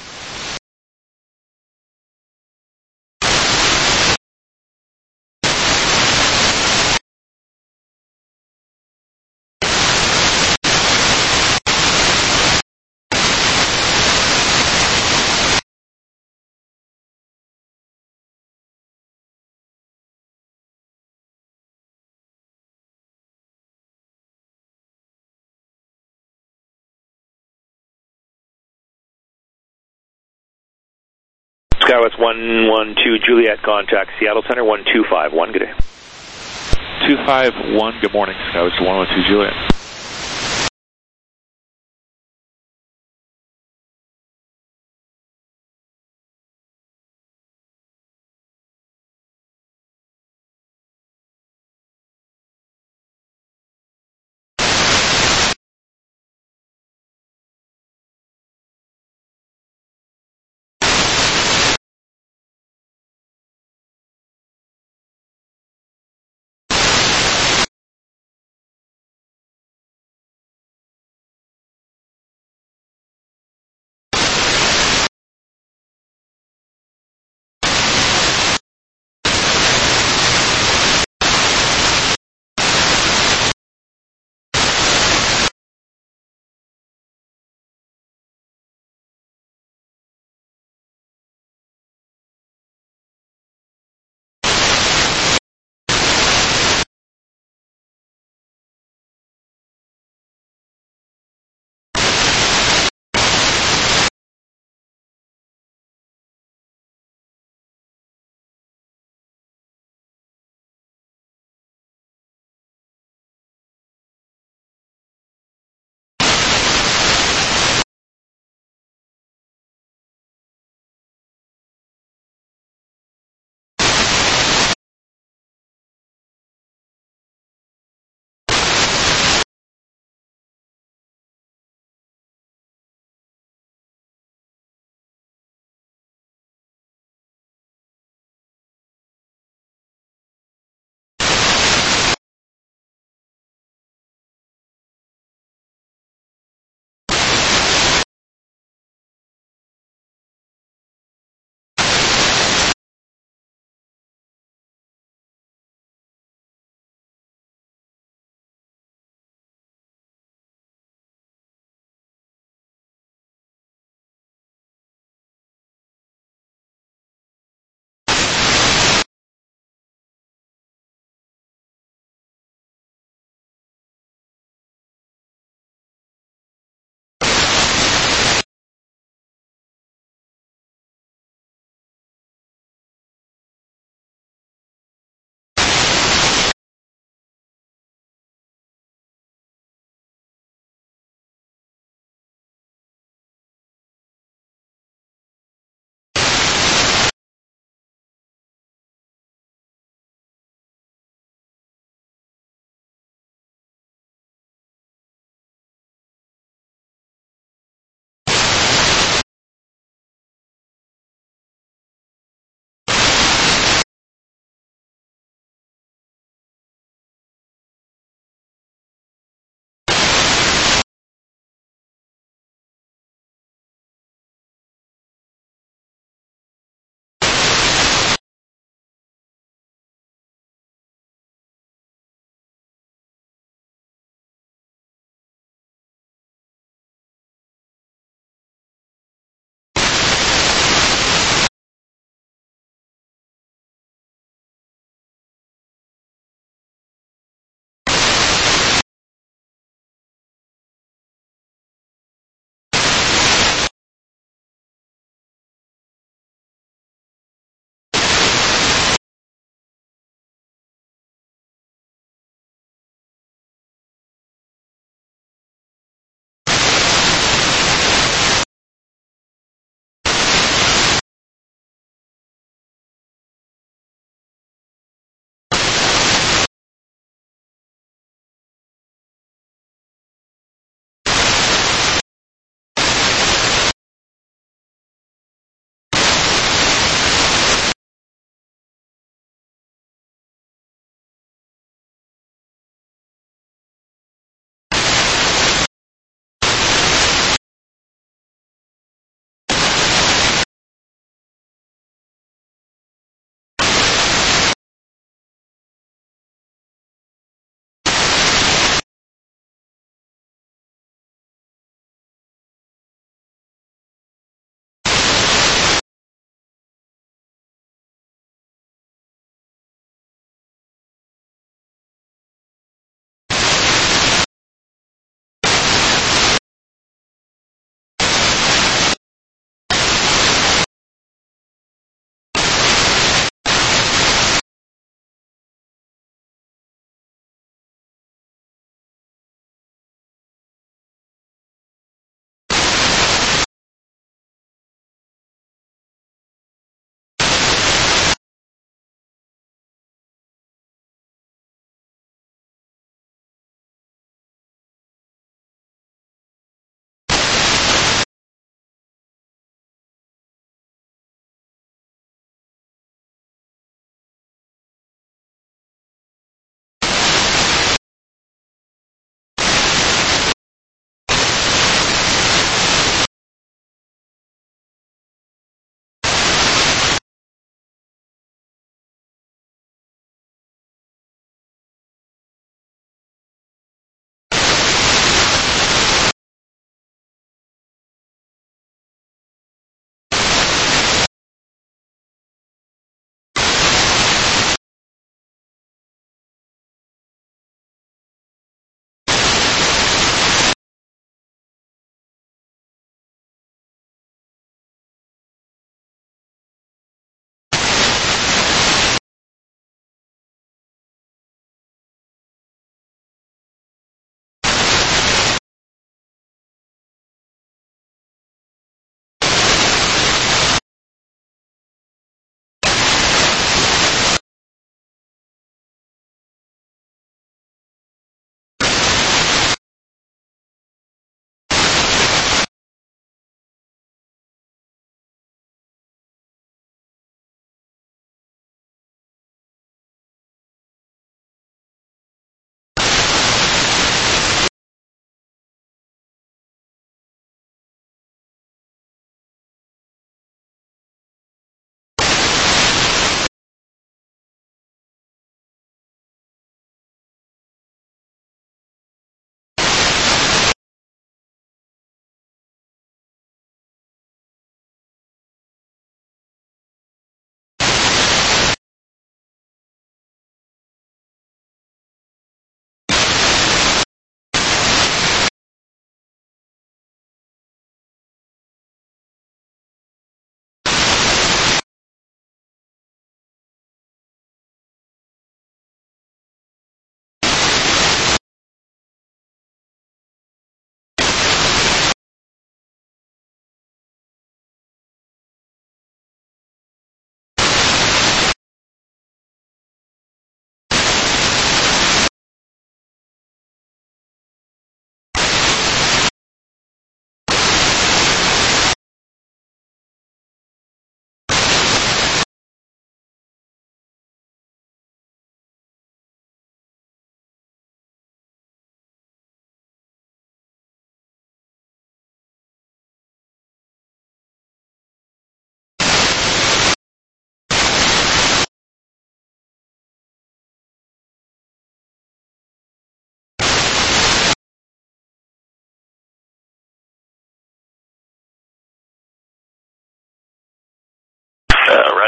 Skywest one one two Juliet, contact Seattle Center one two five one, good day. two five one, good morning, Skywest one one two Juliet.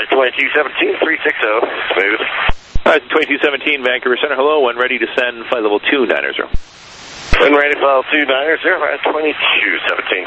Horizon twenty-two seventeen, three six zero, smooth. Horizon twenty-two seventeen, Vancouver Center, hello, when ready to send flight level two nine zero. When ready, flight level two nine zero, Horizon twenty-two seventeen.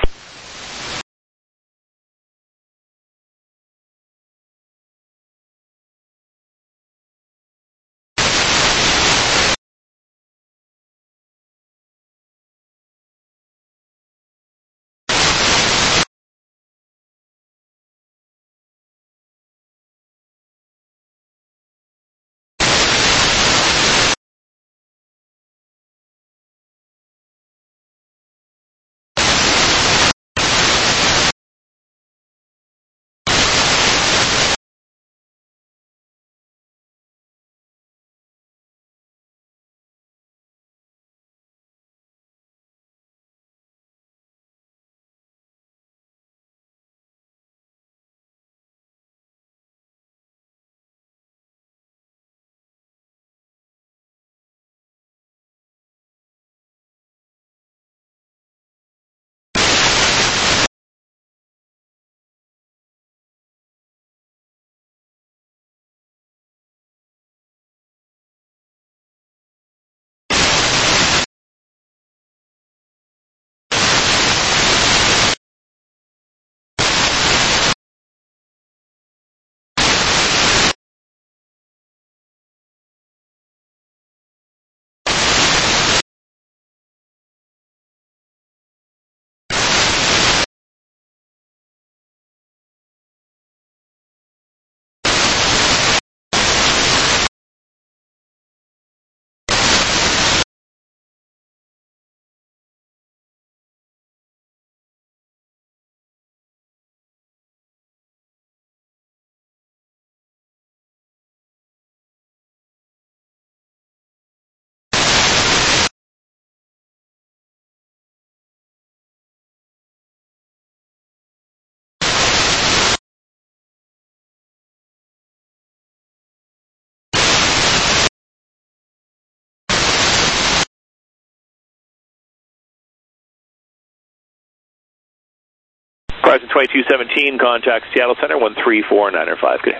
Horizon twenty-two seventeen, contact Seattle Center, one three four nine five, good day.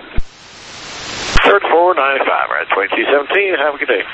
third four nine five, Horizon twenty-two seventeen, have a good day.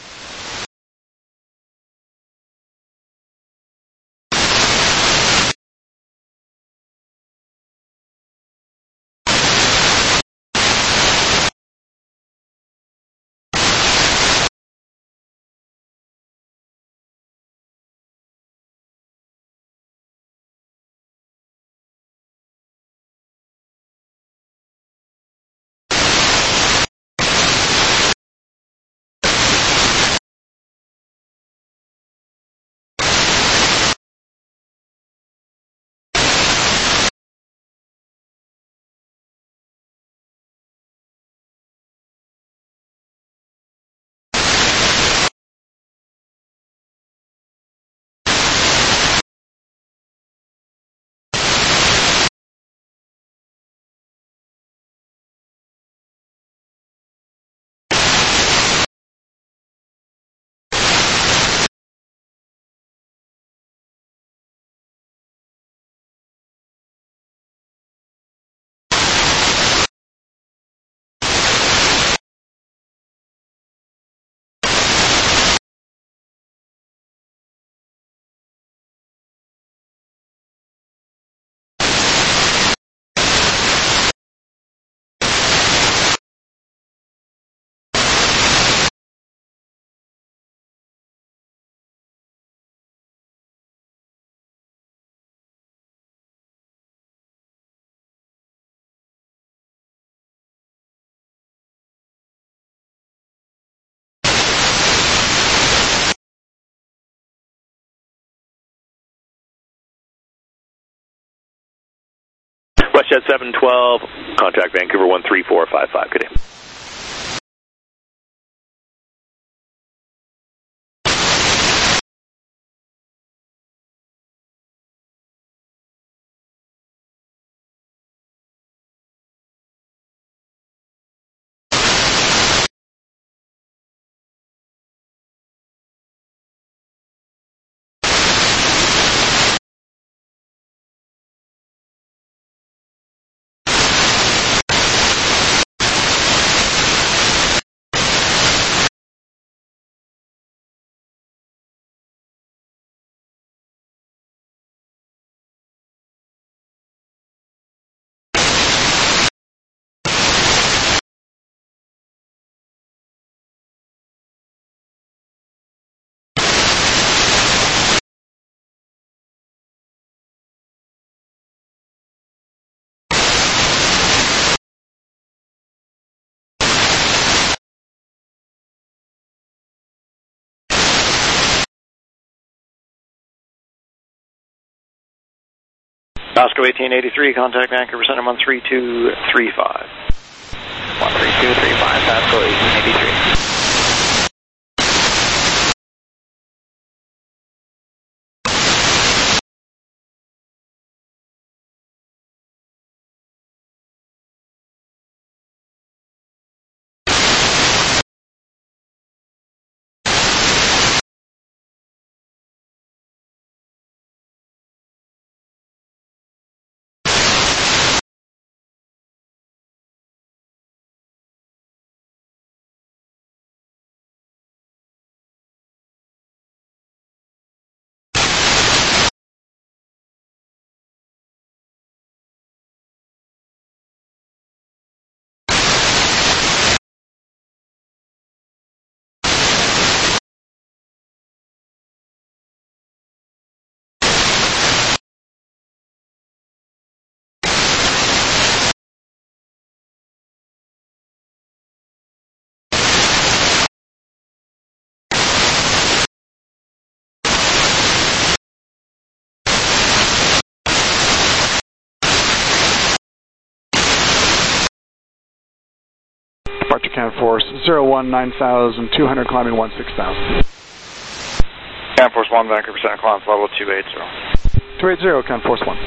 WestJet seven twelve, contact Vancouver one three four five five, good day. Moscow eighteen eighty-three, contact Vancouver Center one three two three five. one three two three five, Moscow eighteen eighty-three. Departure CanForce zero one nine thousand two hundred, climbing one six thousand. CanForce one, Vancouver Center, climb level two eighty. two eighty, CanForce one.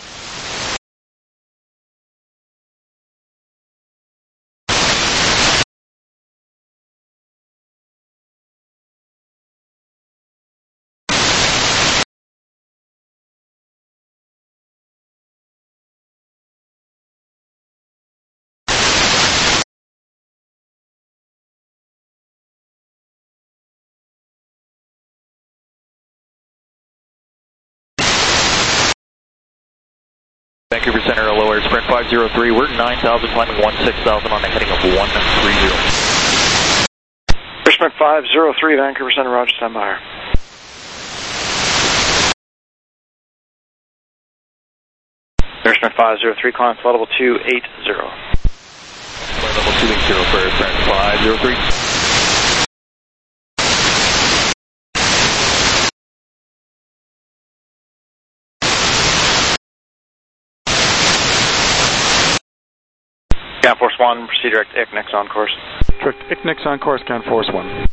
Vancouver Center, low air, sprint five zero three, we're nine thousand, climbing one six thousand on a heading of one three zero. Sprint five zero three, Vancouver Center, roger, stand by. Sprint five zero three, climb to level two eighty. Level two eighty for Sprint five zero three. CanForce one, proceed direct I C N I C on course. Direct I C N I C on course, CanForce one.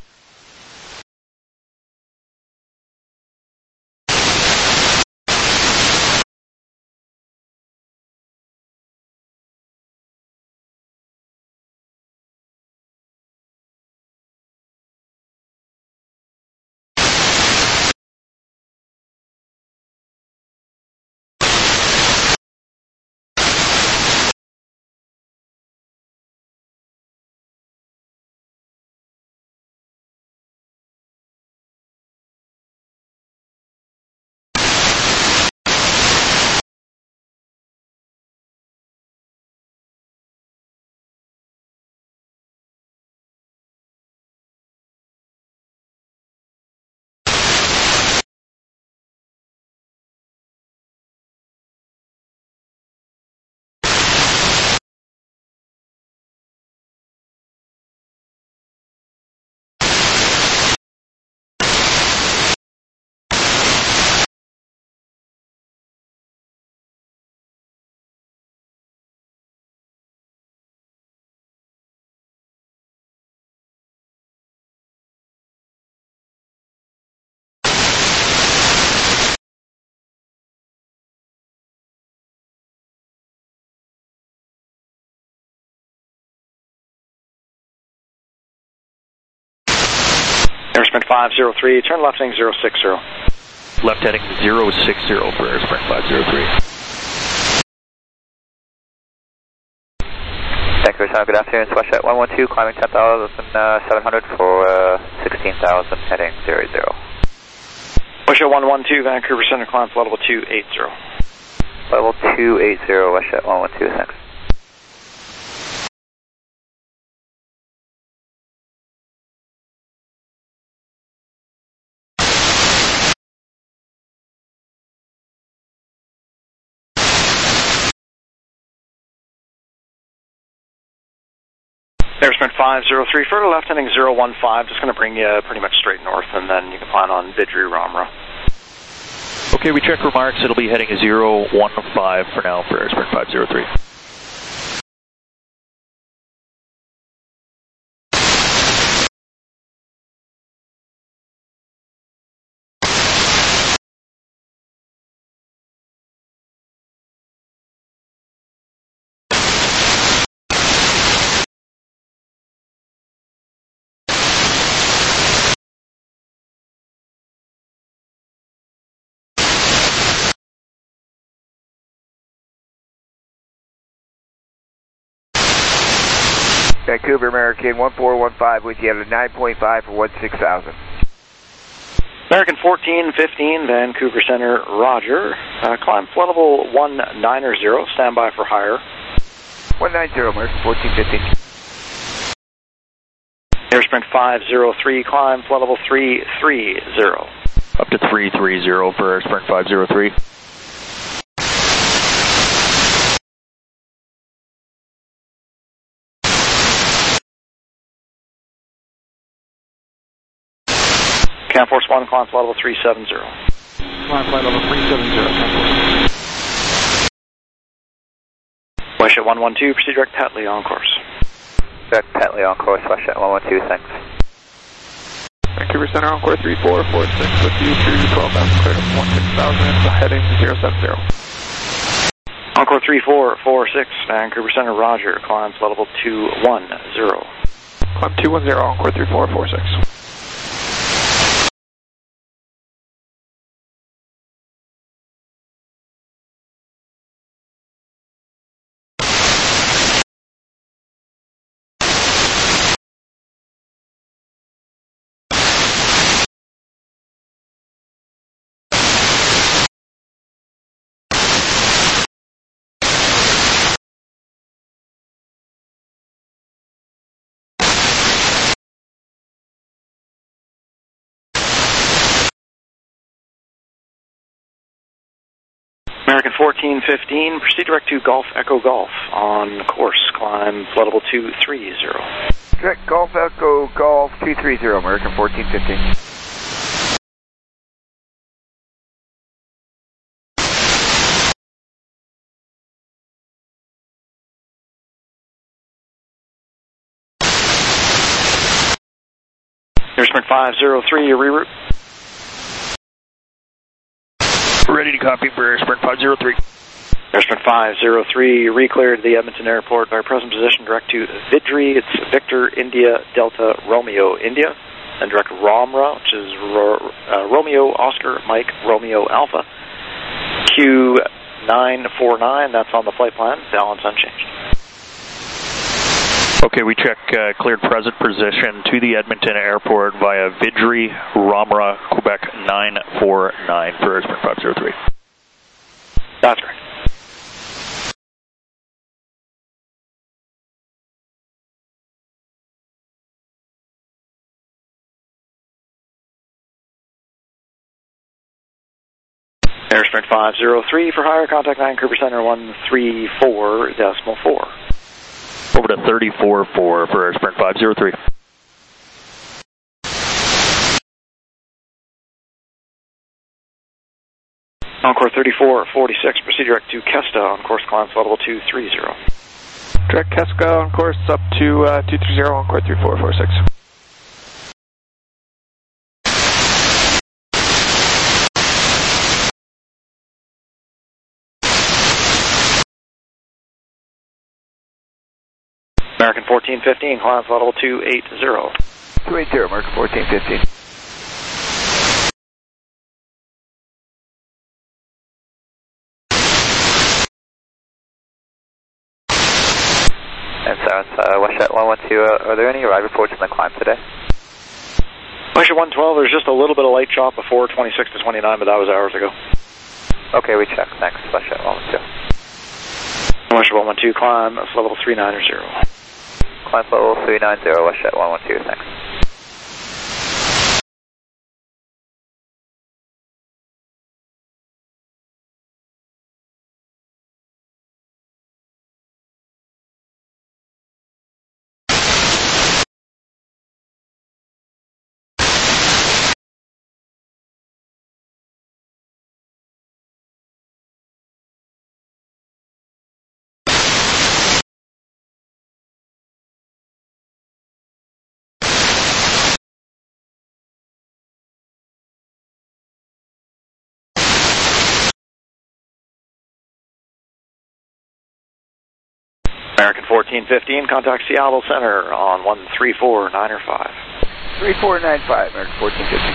Airsprint five zero three, turn left heading zero six zero. Left heading zero six zero for Airsprint five zero three. Vancouver Center, good afternoon. Swashjet one one two, climbing ten thousand seven hundred for uh, sixteen thousand, heading zero zero. Swashjet one one two, Vancouver Center, climb to level two eighty. Level two eighty, Westjet one one two, thanks. Airsprint five zero three, further left heading zero one five, just going to bring you pretty much straight north, and then you can plan on Vidri Ramra. Okay, we check remarks. It'll be heading zero one five for now for Sprint five zero three. Vancouver American one four one five with you at a nine point five for sixteen thousand. American fourteen fifteen, Vancouver Center, Roger. Uh, climb flood level one nine zero, standby for higher. one nine zero, American fourteen fifteen. Air Sprint five zero three, climb flood level three three zero. Up to three three zero for Air Sprint five zero three. Cam Force one, climb flight level three seven zero. Climb flight level three seven zero, Cam Force. Westjet one one two, proceed direct Tetley on course. Direct Tetley on course, Westjet one one two, thanks. Vancouver Center on course three four four six with you through twelve thousand, cleared up sixteen thousand, heading zero seven zero. Encore three four four six, Vancouver Center, Roger, climb flight level two one zero. Climb two one zero, Encore three four four six. American fourteen fifteen, proceed direct to Golf Echo Golf on course, climb flood level two three zero. Direct Golf Echo Golf two three zero, American fourteen fifteen. Air Sprint five zero three, your reroute. Ready to copy for Air Sprint five zero three. Air Sprint five zero three, re-cleared the Edmonton Airport by present position direct to Vidri. It's Victor India Delta Romeo India. And direct Romra, which is Ro uh, Romeo Oscar Mike Romeo Alpha. Q nine four nine, that's on the flight plan, balance unchanged. Okay, we check uh, cleared present position to the Edmonton Airport via Vidri, Romra, Quebec nine four nine for Air Sprint five zero three. That's right. Air Sprint five zero three for higher, contact Vancouver Center one three four decimal four. Over to thirty-four four for Air Sprint five zero three. Encore thirty-four forty-six, proceed direct to Kesta on course, climb flight level two three zero. Direct Keska on course up to uh, two three zero, Encore three four four six. American fourteen fifteen, climb flight level two eight zero. two eight zero, American fourteen fifteen. And Sarah, uh, Westjet one one two, uh, are there any ride reports on the climb today? Westjet one twelve, there's just a little bit of light chop before twenty-six to twenty-nine, but that was hours ago. Okay, we check. Thanks, Westjet one one two. Westjet one one two, climb level three nine zero. Climb level three nine zero, Westjet one one two, thanks. American fourteen fifteen, contact Seattle Center on one three four nine five. three four nine five, American fourteen fifteen.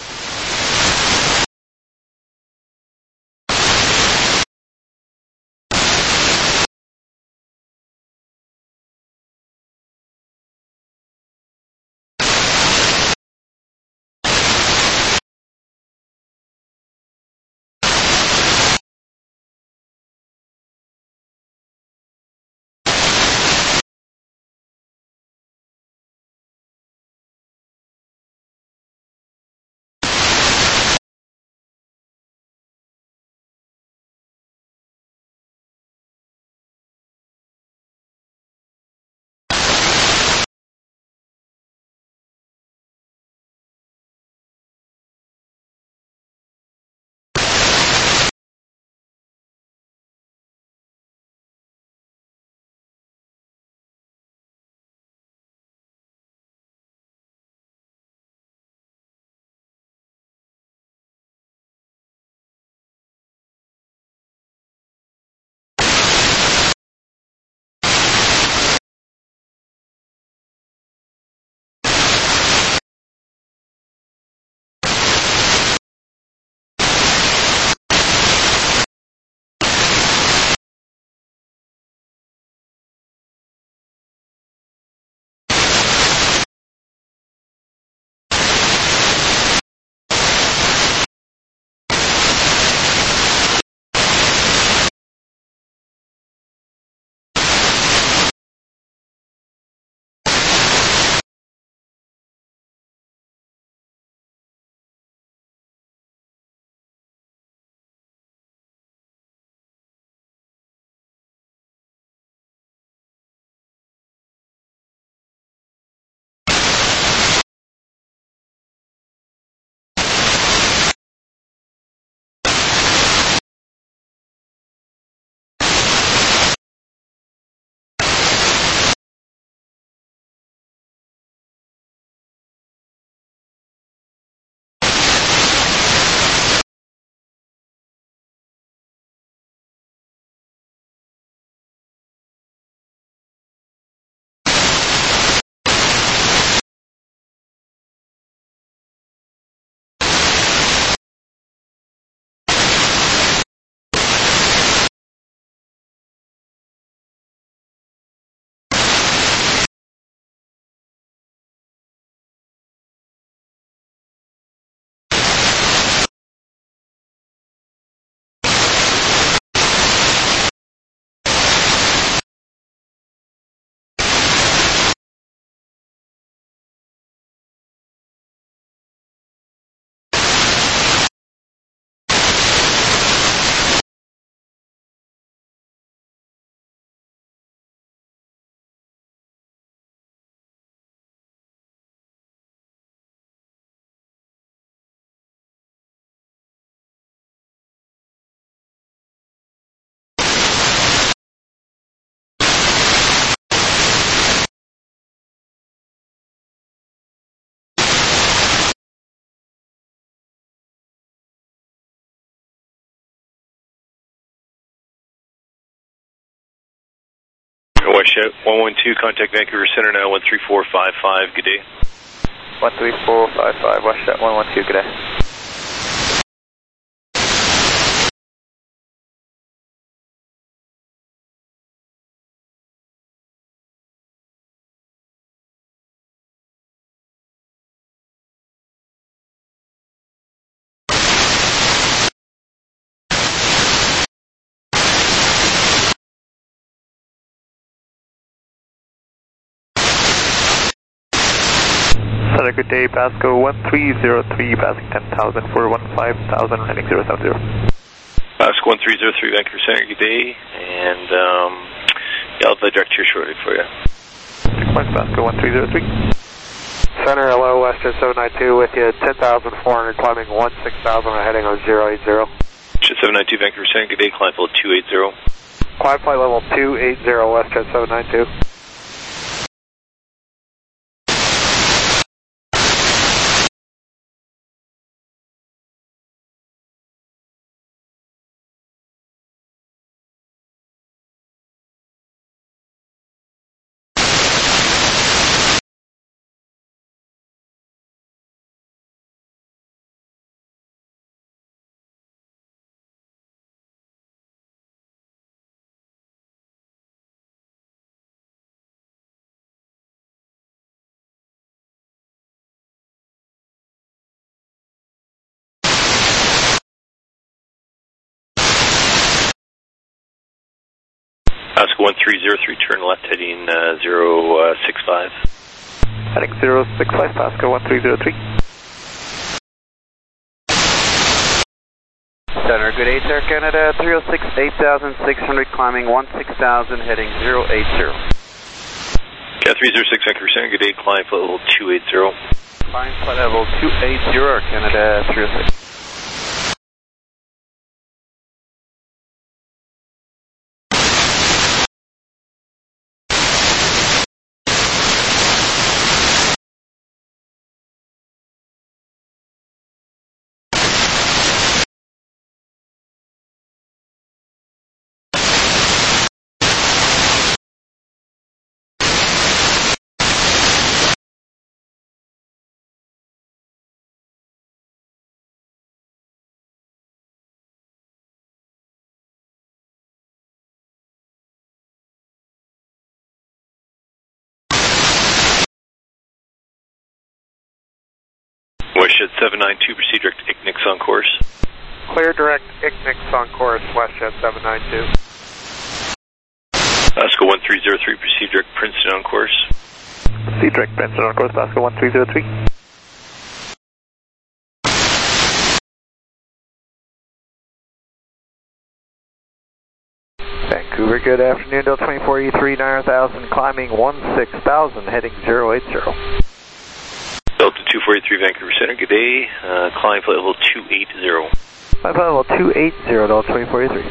Westjet one one two, contact Vancouver Center now, one three four five five, good day. one three four five five, Westjet one one two, good day. Have a good day, Pasco one three zero three, passing ten thousand for one five thousand, heading zero seven zero. Pasco one three zero three, Vancouver Center, good day, and um, yeah, I'll have the direct here shortly for you. six points, Pasco one three zero three. Center, hello, Western seven nine two with you, ten thousand four hundred, climbing one six thousand, heading on zero eight zero. seven nine two, Vancouver Center, good day, climb level two eight zero. Climb flight level two eight zero, Western seven nine two. Pasco one three zero three, turn left heading uh, zero six five. Heading zero six five, Pasco one three zero three. Center, good eight, Air Canada, three oh six, eight thousand six hundred, climbing one six thousand, heading zero eight zero. Yeah, three zero six, Vancouver Center, good day, climb flight level two eighty. Climb flight level two eighty, Air Canada, three oh six. WestJet seven nine two, proceed direct I C N I C on course. Clear direct I C N I C on course, WestJet seven nine two. Pasco one three zero three, proceed direct Princeton on course. Proceed direct Princeton on course, Pasco one three zero three. Vancouver, good afternoon, Delta twenty-four E three, nine thousand, climbing one six thousand, heading zero eight zero. Delta two four eight three, Vancouver Center, good day, uh, climb flight level two eighty. Climb flight level two eighty, Delta twenty-four E three.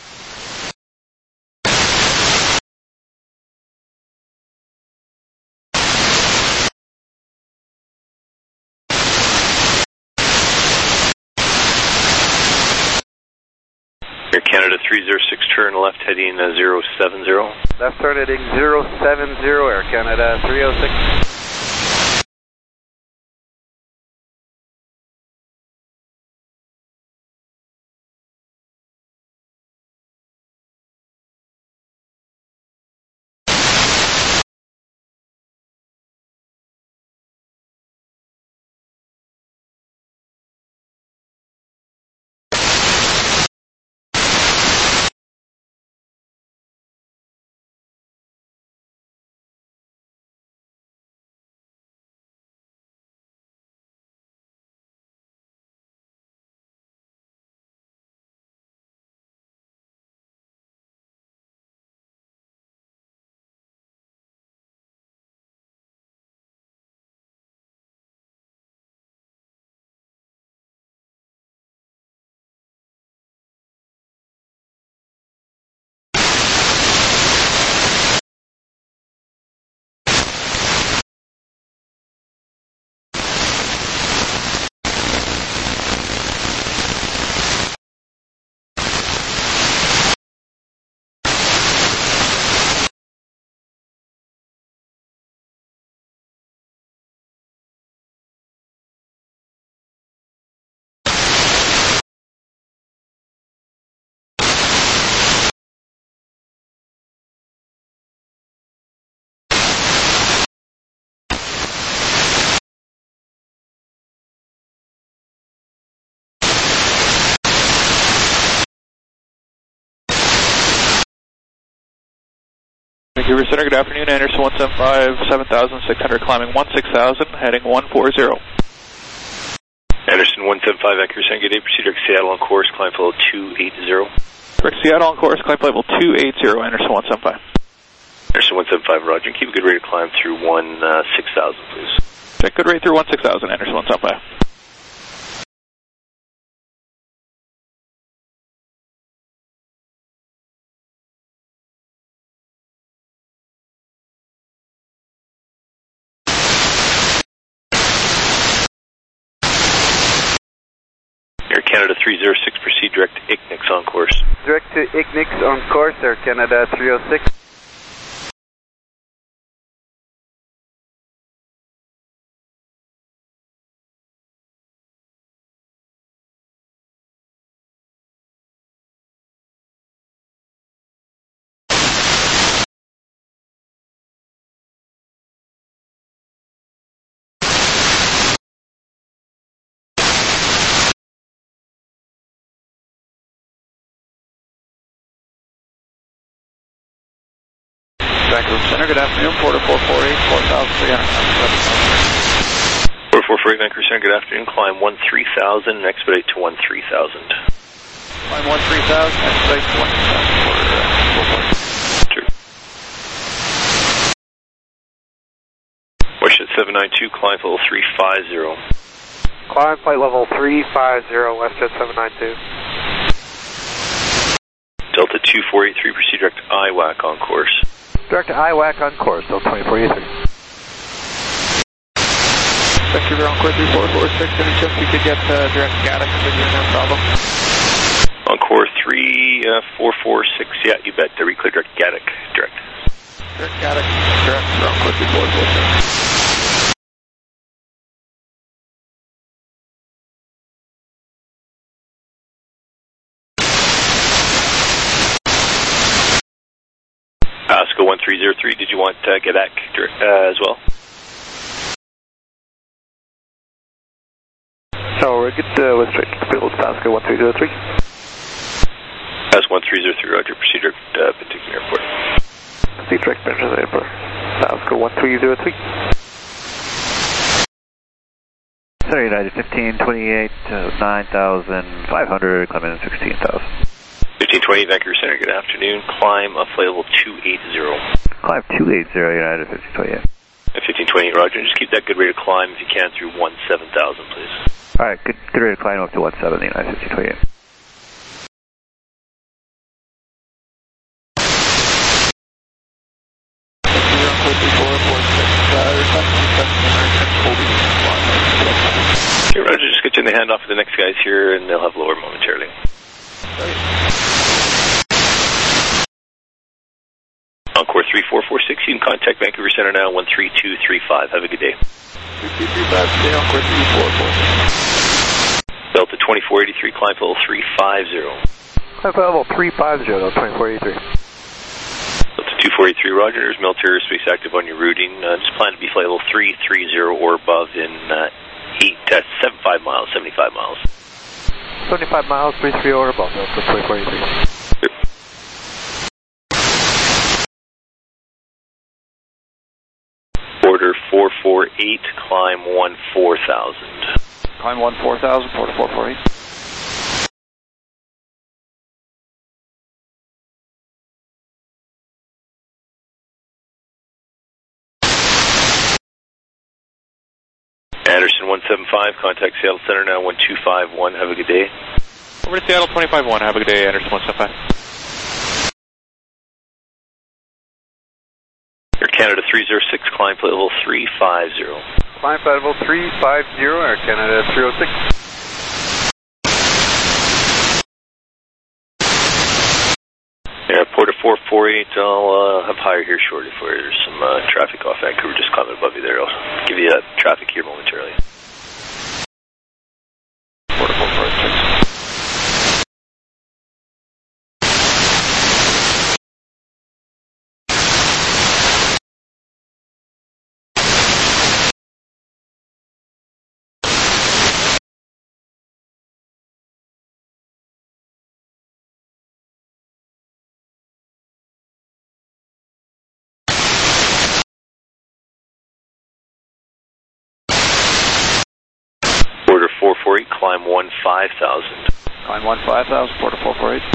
Air Canada three zero six, turn left heading uh, zero seven zero. Left turn heading zero seven zero, Air Canada three oh six. Vancouver Center, good afternoon, Anderson one seven five, seven thousand six hundred, climbing one six thousand, heading one four zero. Anderson one seven five, Vancouver Center, good day, proceed direct Seattle on course, climb flight level two eighty. Direct Seattle on course, climb flight level two eighty, Anderson one seven five. Anderson one seven five, roger, and keep a good rate of climb through one six thousand, please. Check good rate through one six thousand, Anderson one seven five. Air Canada three zero six, proceed direct I C N I C on course. Direct to I C N I C on course, Air Canada three oh six. Vancouver Center, good afternoon, Porter four four eight, four thousand three hundred. Porter four four eight, Vancouver Center, good afternoon, climb one three thousand, expedite to one three thousand. Climb one three thousand, expedite to one three thousand, Porter four four eight. True. Westjet seven nine two, climb level three five zero. Climb flight level three five zero, Westjet seven nine two. Delta two four eight three, proceed direct I W A C on course. Direct I W A C on course, Delta twenty-four eighty-three. Vancouver on course three four four six, any chance we could get uh, direct Gatwick with you, no problem. Encore three four four six, yeah, you bet. The reclear direct Gatwick, direct. Direct Gatwick, direct, on course three four four six. Pasco one three zero three, did you want uh, Gatwick uh, as well? So we're good uh, with straight field, Pasco one three zero three. Pasco one three zero three, roger, proceed direct uh, Penticton Airport. Proceed direct Penticton Airport, Pasco one three zero three. Center United fifteen twenty-eight, uh, nine thousand five hundred, climbing sixteen thousand. fifteen twenty, Vancouver Center, good afternoon. Climb a flight level two eighty. Climb two eighty, United fifteen twenty-eight. fifteen twenty, roger. And just keep that good rate of climb if you can through one seven thousand, please. Alright, good, good rate of climb up to one seventy, United fifteen twenty-eight. Okay, roger, just get you in the handoff for the next guys here and they'll have lower momentarily. Encore three four four six, you can contact Vancouver Center now, one three two three five. Have a good day. three two three five, stay Encore three four four six. Delta twenty-four eighty-three, climb level three five zero. Climb level three five zero, twenty-four eighty-three. Delta two four eight three, roger, there's military airspace active on your routing. Uh, just plan to be flight level three three zero or above in uh, eight, uh, seventy-five miles, seventy-five miles. seventy-five miles, three three or above, Delta twenty-four eighty-three. Order four four eight, climb one four thousand. Climb one four thousand, Porter four four eight. Anderson one seven five, contact Seattle Center now, one two five one, have a good day. Over to Seattle twenty-five one, have a good day, Anderson one seven five. Air Canada three zero six, climb flight level three five zero. Climb flight level three five zero, Air Canada three oh six. Yeah, Porter four four eight, I'll uh, have higher here shortly for you. There's some uh, traffic off Vancouver, just climbing above you there. I'll give you uh, traffic here momentarily. Porter four four eight six. four four eight, climb one five thousand. Climb one five thousand, Porter four four eight.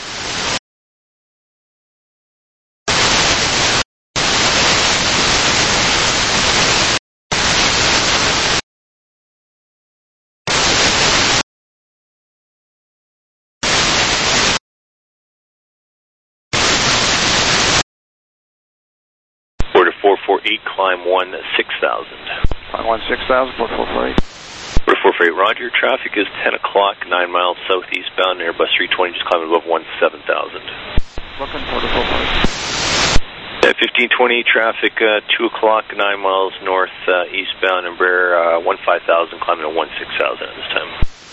Porter four four eight, climb one six thousand. Climb one six thousand, Porter four four eight. Porter four four eight, roger. Traffic is ten o'clock, nine miles southeast bound, Airbus three twenty, just climbing above one seven thousand. Looking, Porter four four eight. Yeah, fifteen twenty, traffic uh, two o'clock, nine miles north uh, eastbound, Embraer uh, one five thousand, climbing to one six thousand at this time.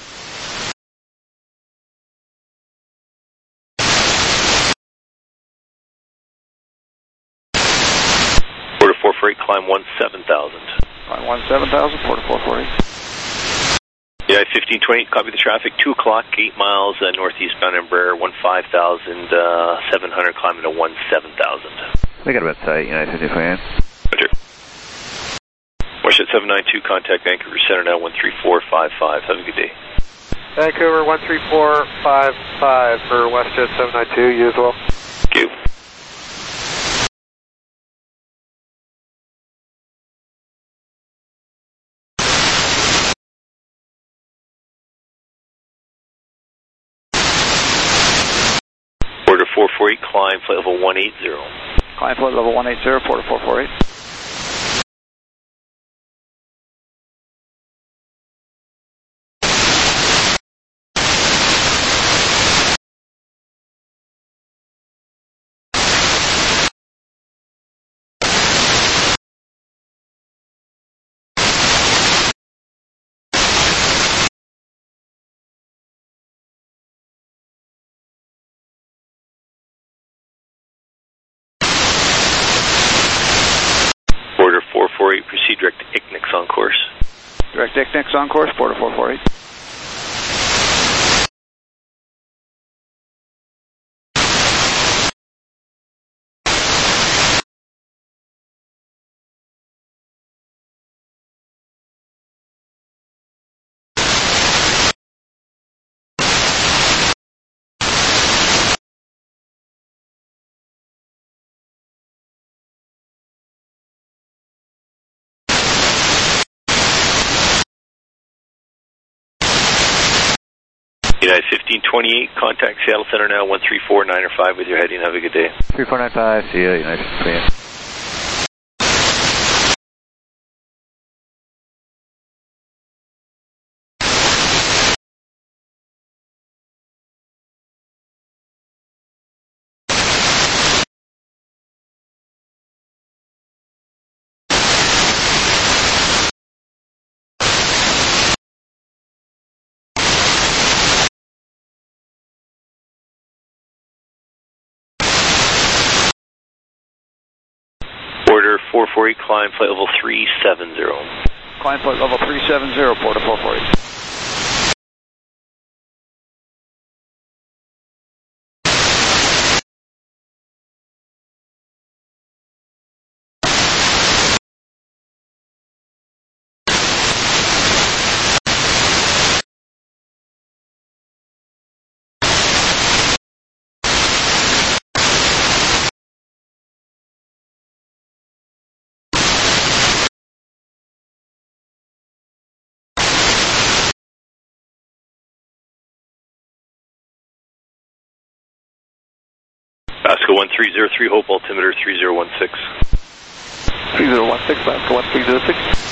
Porter four four eight, climb one seven thousand. Climb one seven thousand, Porter four four eight. Yeah, fifteen twenty, copy the traffic, two o'clock, eight miles uh, northeastbound Embraer, one five thousand, uh, seven hundred, climbing to one seven thousand. We got about sight, United fifty-five. Roger. Westjet seven nine two, contact Vancouver Center now one three four five five. Have a good day. Vancouver one three four five five for Westjet seven nine two, you as well. Thank you. Order four four eight, climb flight level one eighty. Climb flight level one eighty, Porter four four eight. Order four four eight, proceed direct to I C N I C on course. Direct I C N I C on course, Porter four four eight. United fifteen twenty-eight, contact Seattle Center now one three four nine five with your heading. Have a good day. three four nine five, see ya, United fifty-five. Order four four eight, climb flight level three seventy. Climb flight level three seventy, Porter four four eight. Basco one three zero three, Hope altimeter three zero one six. three zero one six, Basco one three zero six.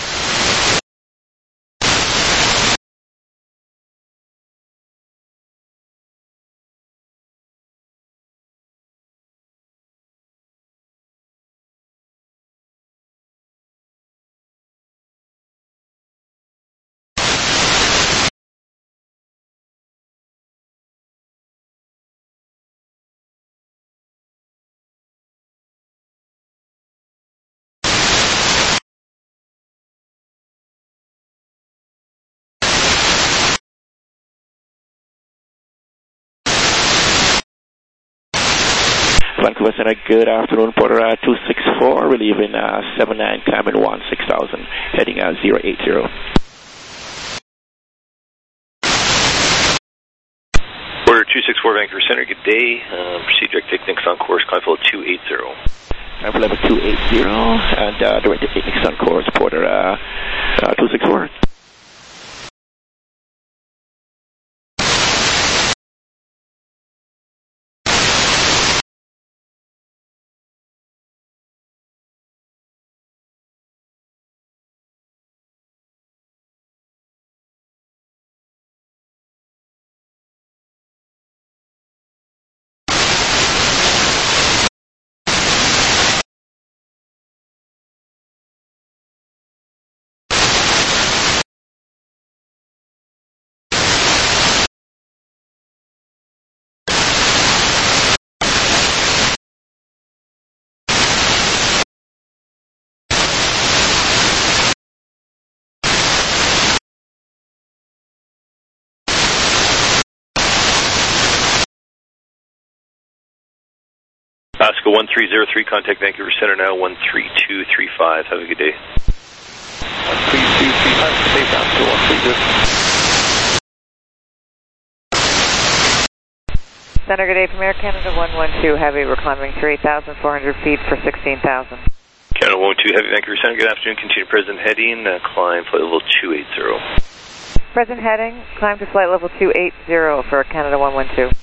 Vancouver Center, good afternoon, Porter uh, two six four, relieving uh, seven nine, climbing one six thousand, heading uh, zero eight zero. Order two six four, Vancouver Center, good day. Um, proceed direct to I C N I C on course, climb flight two eighty. Climb level two eighty, and uh, direct to I C N I C on course, Porter uh, uh, two six four. Mexico one three zero three, contact Vancouver Center now, one three two three five. Have a good day. one three two three five, stay down to one three zero. Center, good day from Air Canada one one two Heavy. We're climbing through eight thousand four hundred feet for sixteen thousand. Canada one one two Heavy, Vancouver Center, good afternoon. Continue present heading, uh, climb flight level two eighty. Present heading, climb to flight level two eighty for Canada one one two.